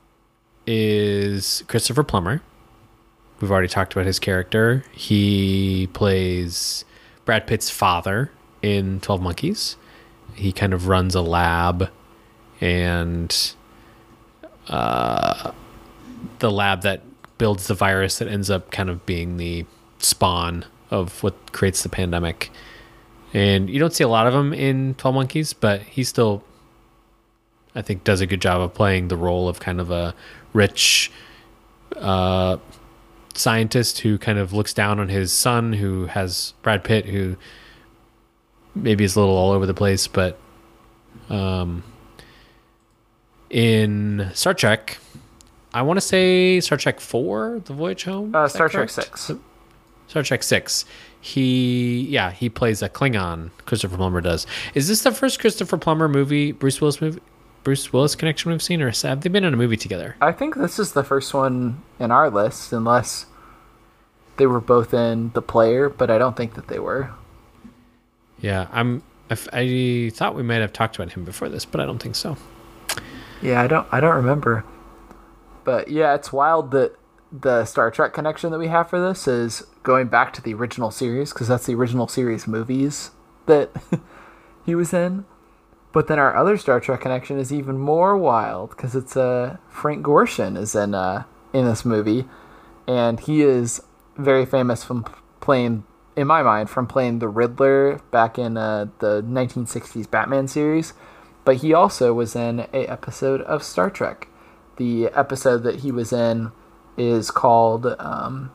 is Christopher Plummer. We've already talked about his character. He plays Brad Pitt's father in twelve Monkeys. He kind of runs a lab, and uh, the lab that builds the virus that ends up kind of being the spawn of what creates the pandemic. And you don't see a lot of him in twelve Monkeys, but he still, I think, does a good job of playing the role of kind of a rich uh, scientist who kind of looks down on his son, who has Brad Pitt, who maybe is a little all over the place. But um, in Star Trek, I want to say Star Trek four, The Voyage Home? Uh, Is that Star Trek correct? six. Star Trek six. He, yeah, he plays a Klingon. Christopher Plummer does. Is this the first Christopher Plummer movie, Bruce Willis movie, Bruce Willis connection we've seen, or have they been in a movie together? I think this is the first one in our list, unless they were both in The Player, but I don't think that they were. Yeah, I'm. I, f- I thought we might have talked about him before this, but I don't think so. Yeah, I don't. I don't remember. But yeah, it's wild that the Star Trek connection that we have for this is going back to the original series, because that's the original series movies that he was in. But then our other Star Trek connection is even more wild, because it's uh, Frank Gorshin is in uh, in this movie, and he is very famous from playing, in my mind, from playing the Riddler back in uh, the nineteen sixties Batman series. But he also was in a episode of Star Trek. The episode that he was in is called um,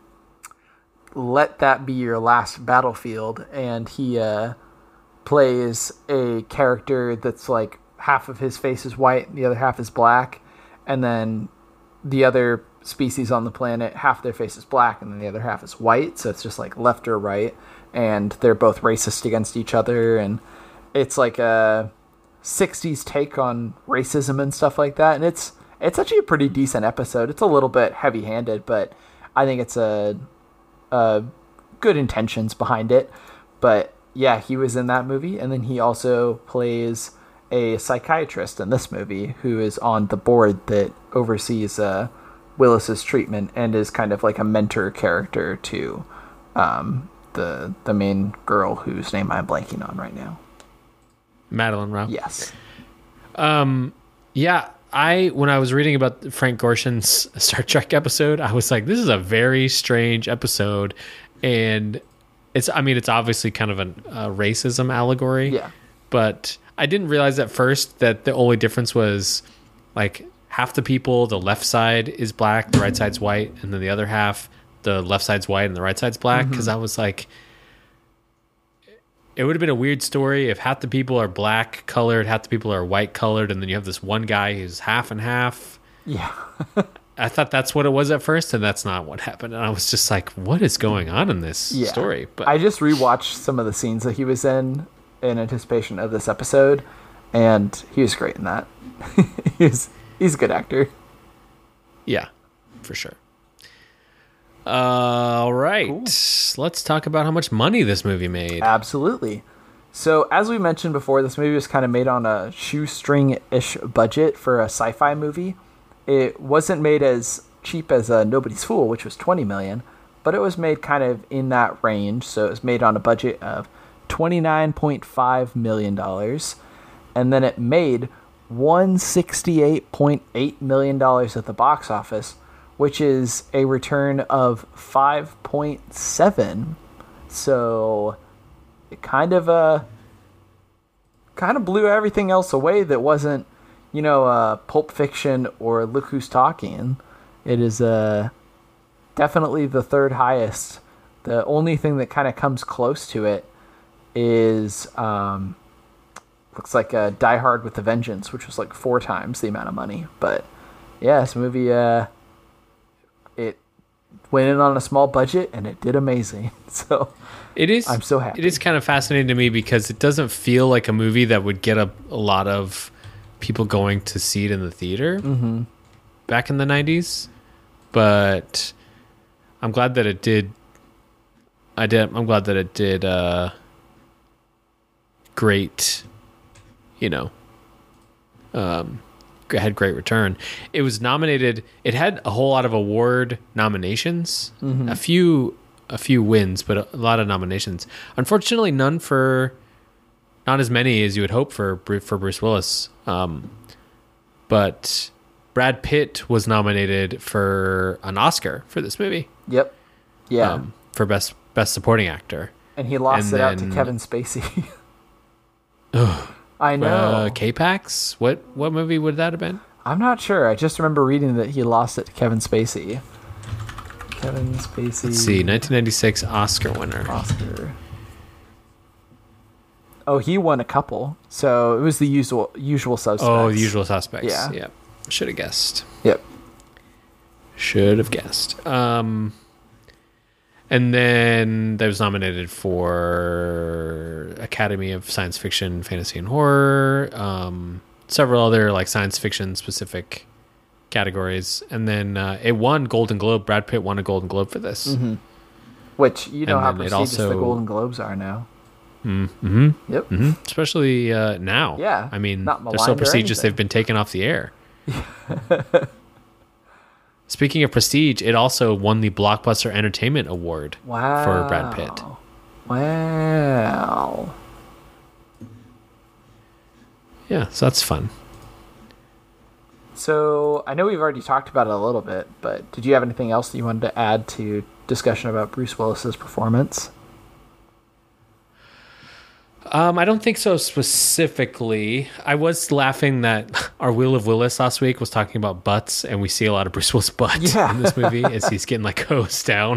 Let That Be Your Last Battlefield, and he uh, plays a character that's like half of his face is white and the other half is black, and then the other species on the planet, half their face is black and then the other half is white, so it's just like left or right, and they're both racist against each other, and it's like a sixties take on racism and stuff like that, and it's it's actually a pretty decent episode. It's a little bit heavy-handed, but I think it's a, a good intentions behind it. But yeah, he was in that movie, and then he also plays a psychiatrist in this movie who is on the board that oversees uh, Willis's treatment and is kind of like a mentor character to um, the the main girl whose name I'm blanking on right now. Madeline Rao. Yes. Um. Yeah. I when I was reading about Frank Gorshin's Star Trek episode, I was like, this is a very strange episode, and it's. I mean, it's obviously kind of a, a racism allegory. Yeah. But I didn't realize at first that the only difference was like half the people, the left side is black, the right side's white, and then the other half, the left side's white and the right side's black. Because mm-hmm. I was like, it would have been a weird story if half the people are black colored, half the people are white colored, and then you have this one guy who's half and half. Yeah. I thought that's what it was at first, and that's not what happened. And I was just like, what is going on in this yeah. story? But I just rewatched some of the scenes that he was in in anticipation of this episode, and he was great in that. he's he's a good actor. Yeah, for sure. Uh, all right, cool. Let's talk about how much money this movie made. Absolutely. So, as we mentioned before, this movie was kind of made on a shoestring-ish budget for a sci-fi movie. It wasn't made as cheap as uh, Nobody's Fool, which was twenty million dollars, but it was made kind of in that range. So, it was made on a budget of twenty-nine point five million dollars, and then it made one hundred sixty-eight point eight million dollars at the box office, which is a return of five point seven. So it kind of uh kind of blew everything else away that wasn't, you know, uh Pulp Fiction or Look Who's Talking. It is uh definitely the third highest. The only thing that kind of comes close to it is um looks like uh, Die Hard with a Vengeance, which was like four times the amount of money. But yeah, this movie uh it went in on a small budget and it did amazing. So it is. I'm so happy. It is kind of fascinating to me because it doesn't feel like a movie that would get a, a lot of people going to see it in the theater mm-hmm. back in the nineties. But I'm glad that it did. I did. I'm glad that it did. Uh, great. You know. Um, had great return. It was nominated. It had a whole lot of award nominations, Mhm. a few a few wins, but a lot of nominations. Unfortunately, none for not as many as you would hope for Bru- for Bruce Willis. Um, but Brad Pitt was nominated for an Oscar for this movie. Yep. Yeah. Um, for best best supporting actor. And he lost And it out to then- Kevin Spacey. Ugh. I know. Uh, K-Pax? What what movie would that have been? I'm not sure. I just remember reading that he lost it to Kevin Spacey. Kevin Spacey. Let's see, nineteen ninety-six Oscar winner. Oscar. Oh, he won a couple. So it was the usual usual suspects. Oh, the Usual Suspects. Yeah. Yeah. Should have guessed. Yep. Should have guessed. Um, and then that was nominated for Academy of Science Fiction, Fantasy, and Horror. Um, several other like science fiction specific categories, and then uh, it won Golden Globe. Brad Pitt won a Golden Globe for this. Mm-hmm. Which you know And how then it prestigious the also- Golden Globes are now. Mm-hmm. Yep. hmm Especially uh, now. Yeah, I mean, not they're so maligned or prestigious anything. they've been taken off the air. Speaking of prestige, it also won the Blockbuster Entertainment Award Wow. for Brad Pitt. Wow. Yeah, so that's fun. So I know we've already talked about it a little bit, but did you have anything else that you wanted to add to discussion about Bruce Willis's performance? Um, I don't think so specifically. I was laughing that our Wheel of Willis last week was talking about butts, and we see a lot of Bruce Willis' butt Yeah. in this movie as he's getting like hosed down.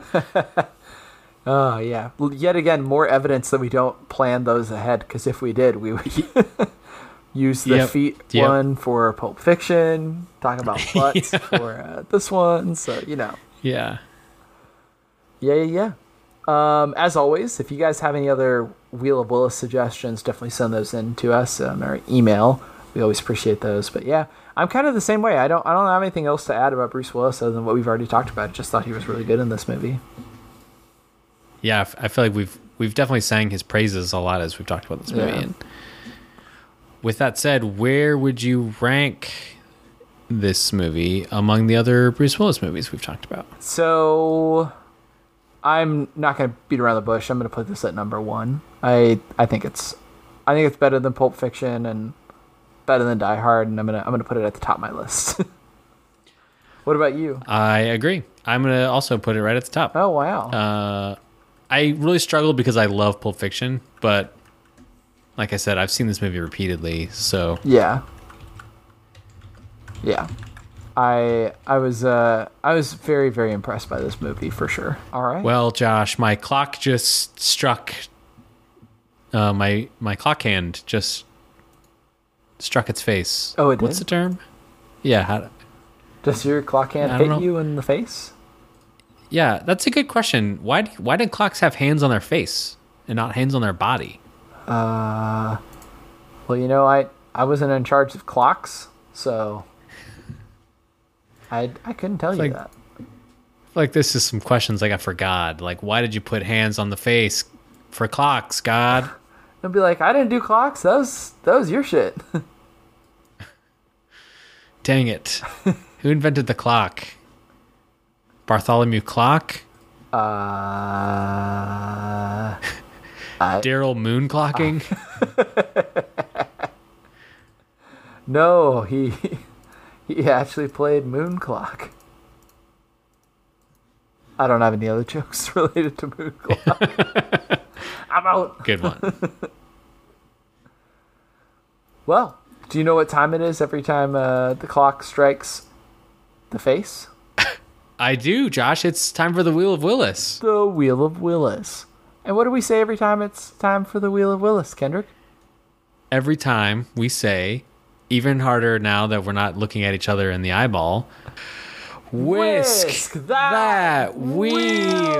Oh yeah. Well, yet again, more evidence that we don't plan those ahead. Because if we did, we would use the Yep. feet Yep. one for Pulp Fiction, talk about butts for uh, this one. So you know. Yeah. Yeah, yeah, yeah. Um, as always, if you guys have any other Wheel of Willis suggestions, definitely send those in to us on our email. We always appreciate those. But yeah, I'm kind of the same way. I don't I don't have anything else to add about Bruce Willis other than what we've already talked about. Just thought he was really good in this movie. Yeah, I f- I feel like we've we've definitely sang his praises a lot as we've talked about this movie. Yeah. And with that said, where would you rank this movie among the other Bruce Willis movies we've talked about? So I'm not going to beat around the bush. I'm going to put this at number one. I I think it's I think it's better than Pulp Fiction and better than Die Hard, and I'm gonna I'm gonna put it at the top of my list. What about you? I agree. I'm gonna also put it right at the top. Oh wow. Uh, I really struggled because I love Pulp Fiction, but like I said, I've seen this movie repeatedly, so Yeah. Yeah. I I was uh I was very very impressed by this movie for sure. All right. Well, Josh, my clock just struck. Uh, my my clock hand just struck its face. Oh, it What's did? the term? Yeah. How, Does your clock hand I don't hit know. you in the face? yeah, that's a good question. Why do- why did clocks have hands on their face and not hands on their body? Uh Well, you know, I I wasn't in charge of clocks, so I I couldn't tell you like- that. I feel like this is some questions I got for God. Like, why did you put hands on the face for clocks, God? They'll be like, I didn't do clocks. That was that was your shit. Dang it. Who invented the clock? Bartholomew Clock? Uh, I, Daryl Moon clocking? no, he he actually played Moon Clock. I don't have any other jokes related to Moon Clock. I'm out. Good one. Well, do you know what time it is every time uh, the clock strikes the face? I do, Josh. It's time for the Wheel of Willis. The Wheel of Willis. And what do we say every time it's time for the Wheel of Willis, Kendrick? Every time we say, even harder now that we're not looking at each other in the eyeball, whisk, Whisk that, that wheel.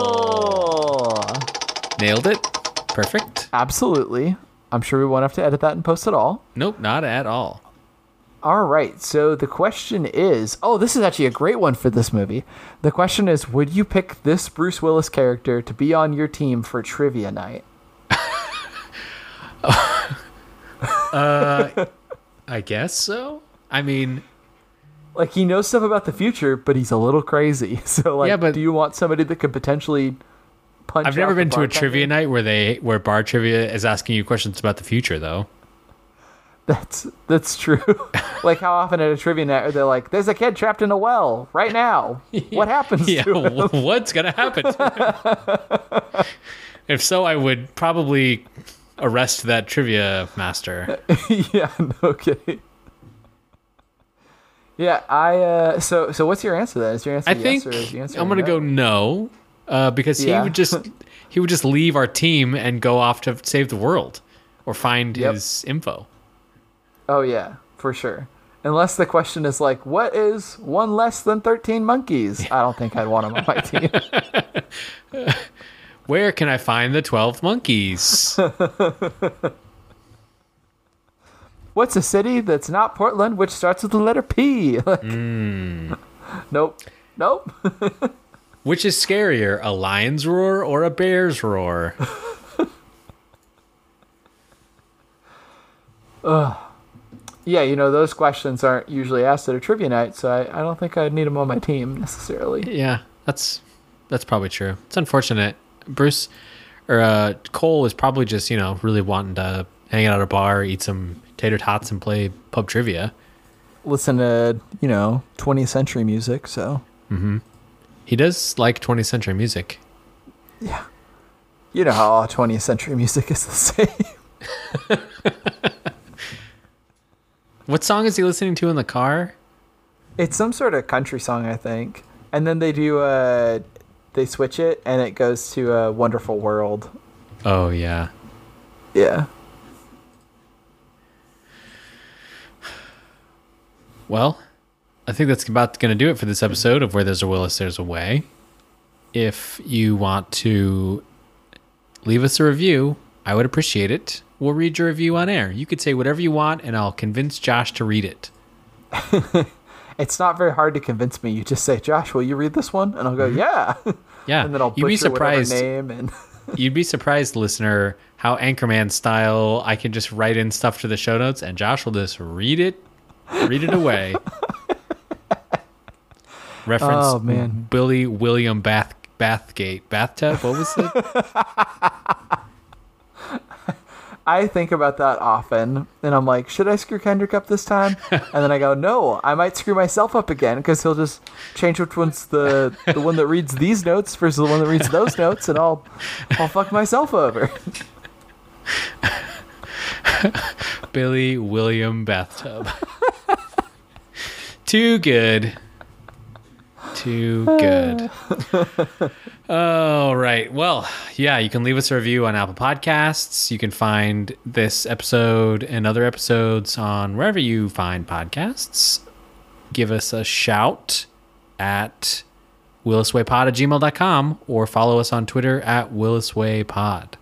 Nailed it. Perfect. Absolutely. I'm sure we won't have to edit that and post it all. Nope, not at all. All right. So the question is, oh, this is actually a great one for this movie. The question is, would you pick this Bruce Willis character to be on your team for trivia night? uh, I guess so. I mean, like he knows stuff about the future, but he's a little crazy. So like, Yeah, but- do you want somebody that could potentially punch? I've never out the been to a bartender? trivia night where they where bar trivia is asking you questions about the future, though. That's that's true. Like how often at a trivia night are they like, "There's a kid trapped in a well right now. What happens Yeah, to him?" wh- what's gonna happen to him? If so, I would probably arrest that trivia master. Yeah, no kidding. Yeah, I. Uh, so so what's your answer then? Is your answer I yes think or is your answer I'm gonna no? go no, uh, because Yeah. he would just he would just leave our team and go off to save the world or find Yep. his info. Oh yeah, for sure. Unless the question is like, what is one less than thirteen monkeys? I don't think I'd want him on my team. Where can I find the twelve monkeys? What's a city that's not Portland, which starts with the letter P? Like, Mm. Nope. Nope. Which is scarier, a lion's roar or a bear's roar? Ugh. Yeah, you know, those questions aren't usually asked at a trivia night, so I, I don't think I'd need them on my team necessarily. Yeah, that's that's probably true. It's unfortunate. Bruce or uh, Cole is probably just, you know, really wanting to hang out at a bar, eat some tater tots, and play pub trivia. Listen to, you know, twentieth century music, so. Mm-hmm. He does like twentieth century music. Yeah. You know how all twentieth century music is the same. What song is he listening to in the car? It's some sort of country song, I think. And then they do, uh, they switch it, and it goes to a Wonderful World. Oh, yeah. Yeah. Well, I think that's about going to do it for this episode of Where There's a Willis, There's a Way. If you want to leave us a review, I would appreciate it. We'll read your review on air. You could say whatever you want, and I'll convince Josh to read it. It's not very hard to convince me. You just say, Josh, will you read this one? And I'll go, yeah. Yeah. And then I'll You'd be butcher whatever surprised. name. And You'd be surprised, listener, how Anchorman style I can just write in stuff to the show notes, and Josh will just read it, read it away. Reference Oh, man. Billy William Bath Bathgate bathtub. What was it? I think about that often, and I'm like, should I screw Kendrick up this time? And then I go, no, I might screw myself up again, because he'll just change which one's the the one that reads these notes versus the one that reads those notes, and I'll I'll fuck myself over. Billy William bathtub. Too good. Too good. All right. Well, yeah, you can leave us a review on Apple Podcasts. You can find this episode and other episodes on wherever you find podcasts. Give us a shout at williswaypod at gmail dot com or follow us on Twitter at williswaypod.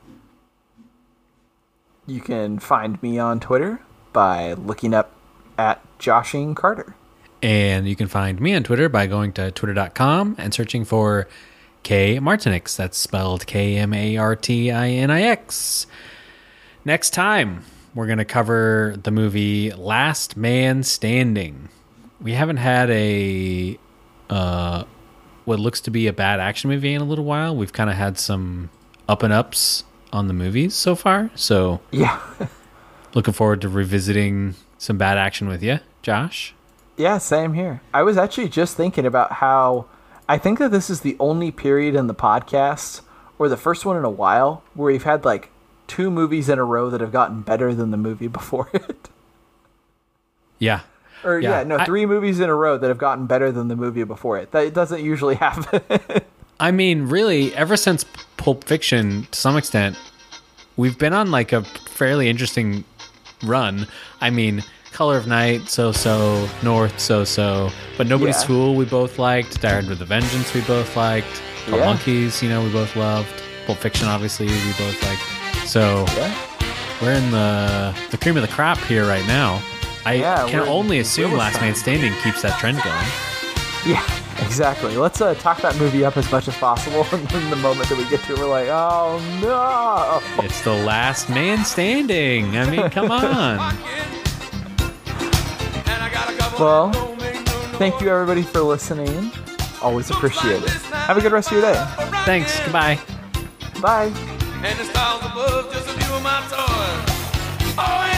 You can find me on Twitter by looking up at Joshing Carter. And you can find me on Twitter by going to twitter dot com and searching for K Martinix. That's spelled K M A R T I N I X. Next time, we're going to cover the movie Last Man Standing. We haven't had a uh, what looks to be a bad action movie in a little while. We've kind of had some up and ups on the movies so far. So yeah, looking forward to revisiting some bad action with you, Josh. Yeah, same here. I was actually just thinking about how I think that this is the only period in the podcast, or the first one in a while, where we've had like two movies in a row that have gotten better than the movie before it. Yeah. Or yeah, Yeah, no, I- three movies in a row that have gotten better than the movie before it. That doesn't usually happen. I mean, really, ever since Pulp Fiction, to some extent, we've been on like a fairly interesting run. I mean, Color of Night, so-so, North, so-so, but Nobody's Yeah. Fool, we both liked. Die Hard with a Vengeance, we both liked. The Yeah. Monkeys, you know, we both loved. Pulp Fiction, obviously, we both liked. So Yeah. we're in the the cream of the crop here right now. I Yeah, can we're in only assume Willis Last time. Man Standing keeps that trend going. Yeah, exactly. Let's uh, talk that movie up as much as possible, and then the moment that we get to it, we're like, oh no! It's the Last Man Standing. I mean, come on. And I Well, thank you everybody for listening. Always appreciate it. Have a good rest of your day. Thanks. Goodbye. Bye. And the stars above just a few of my toys. Oh,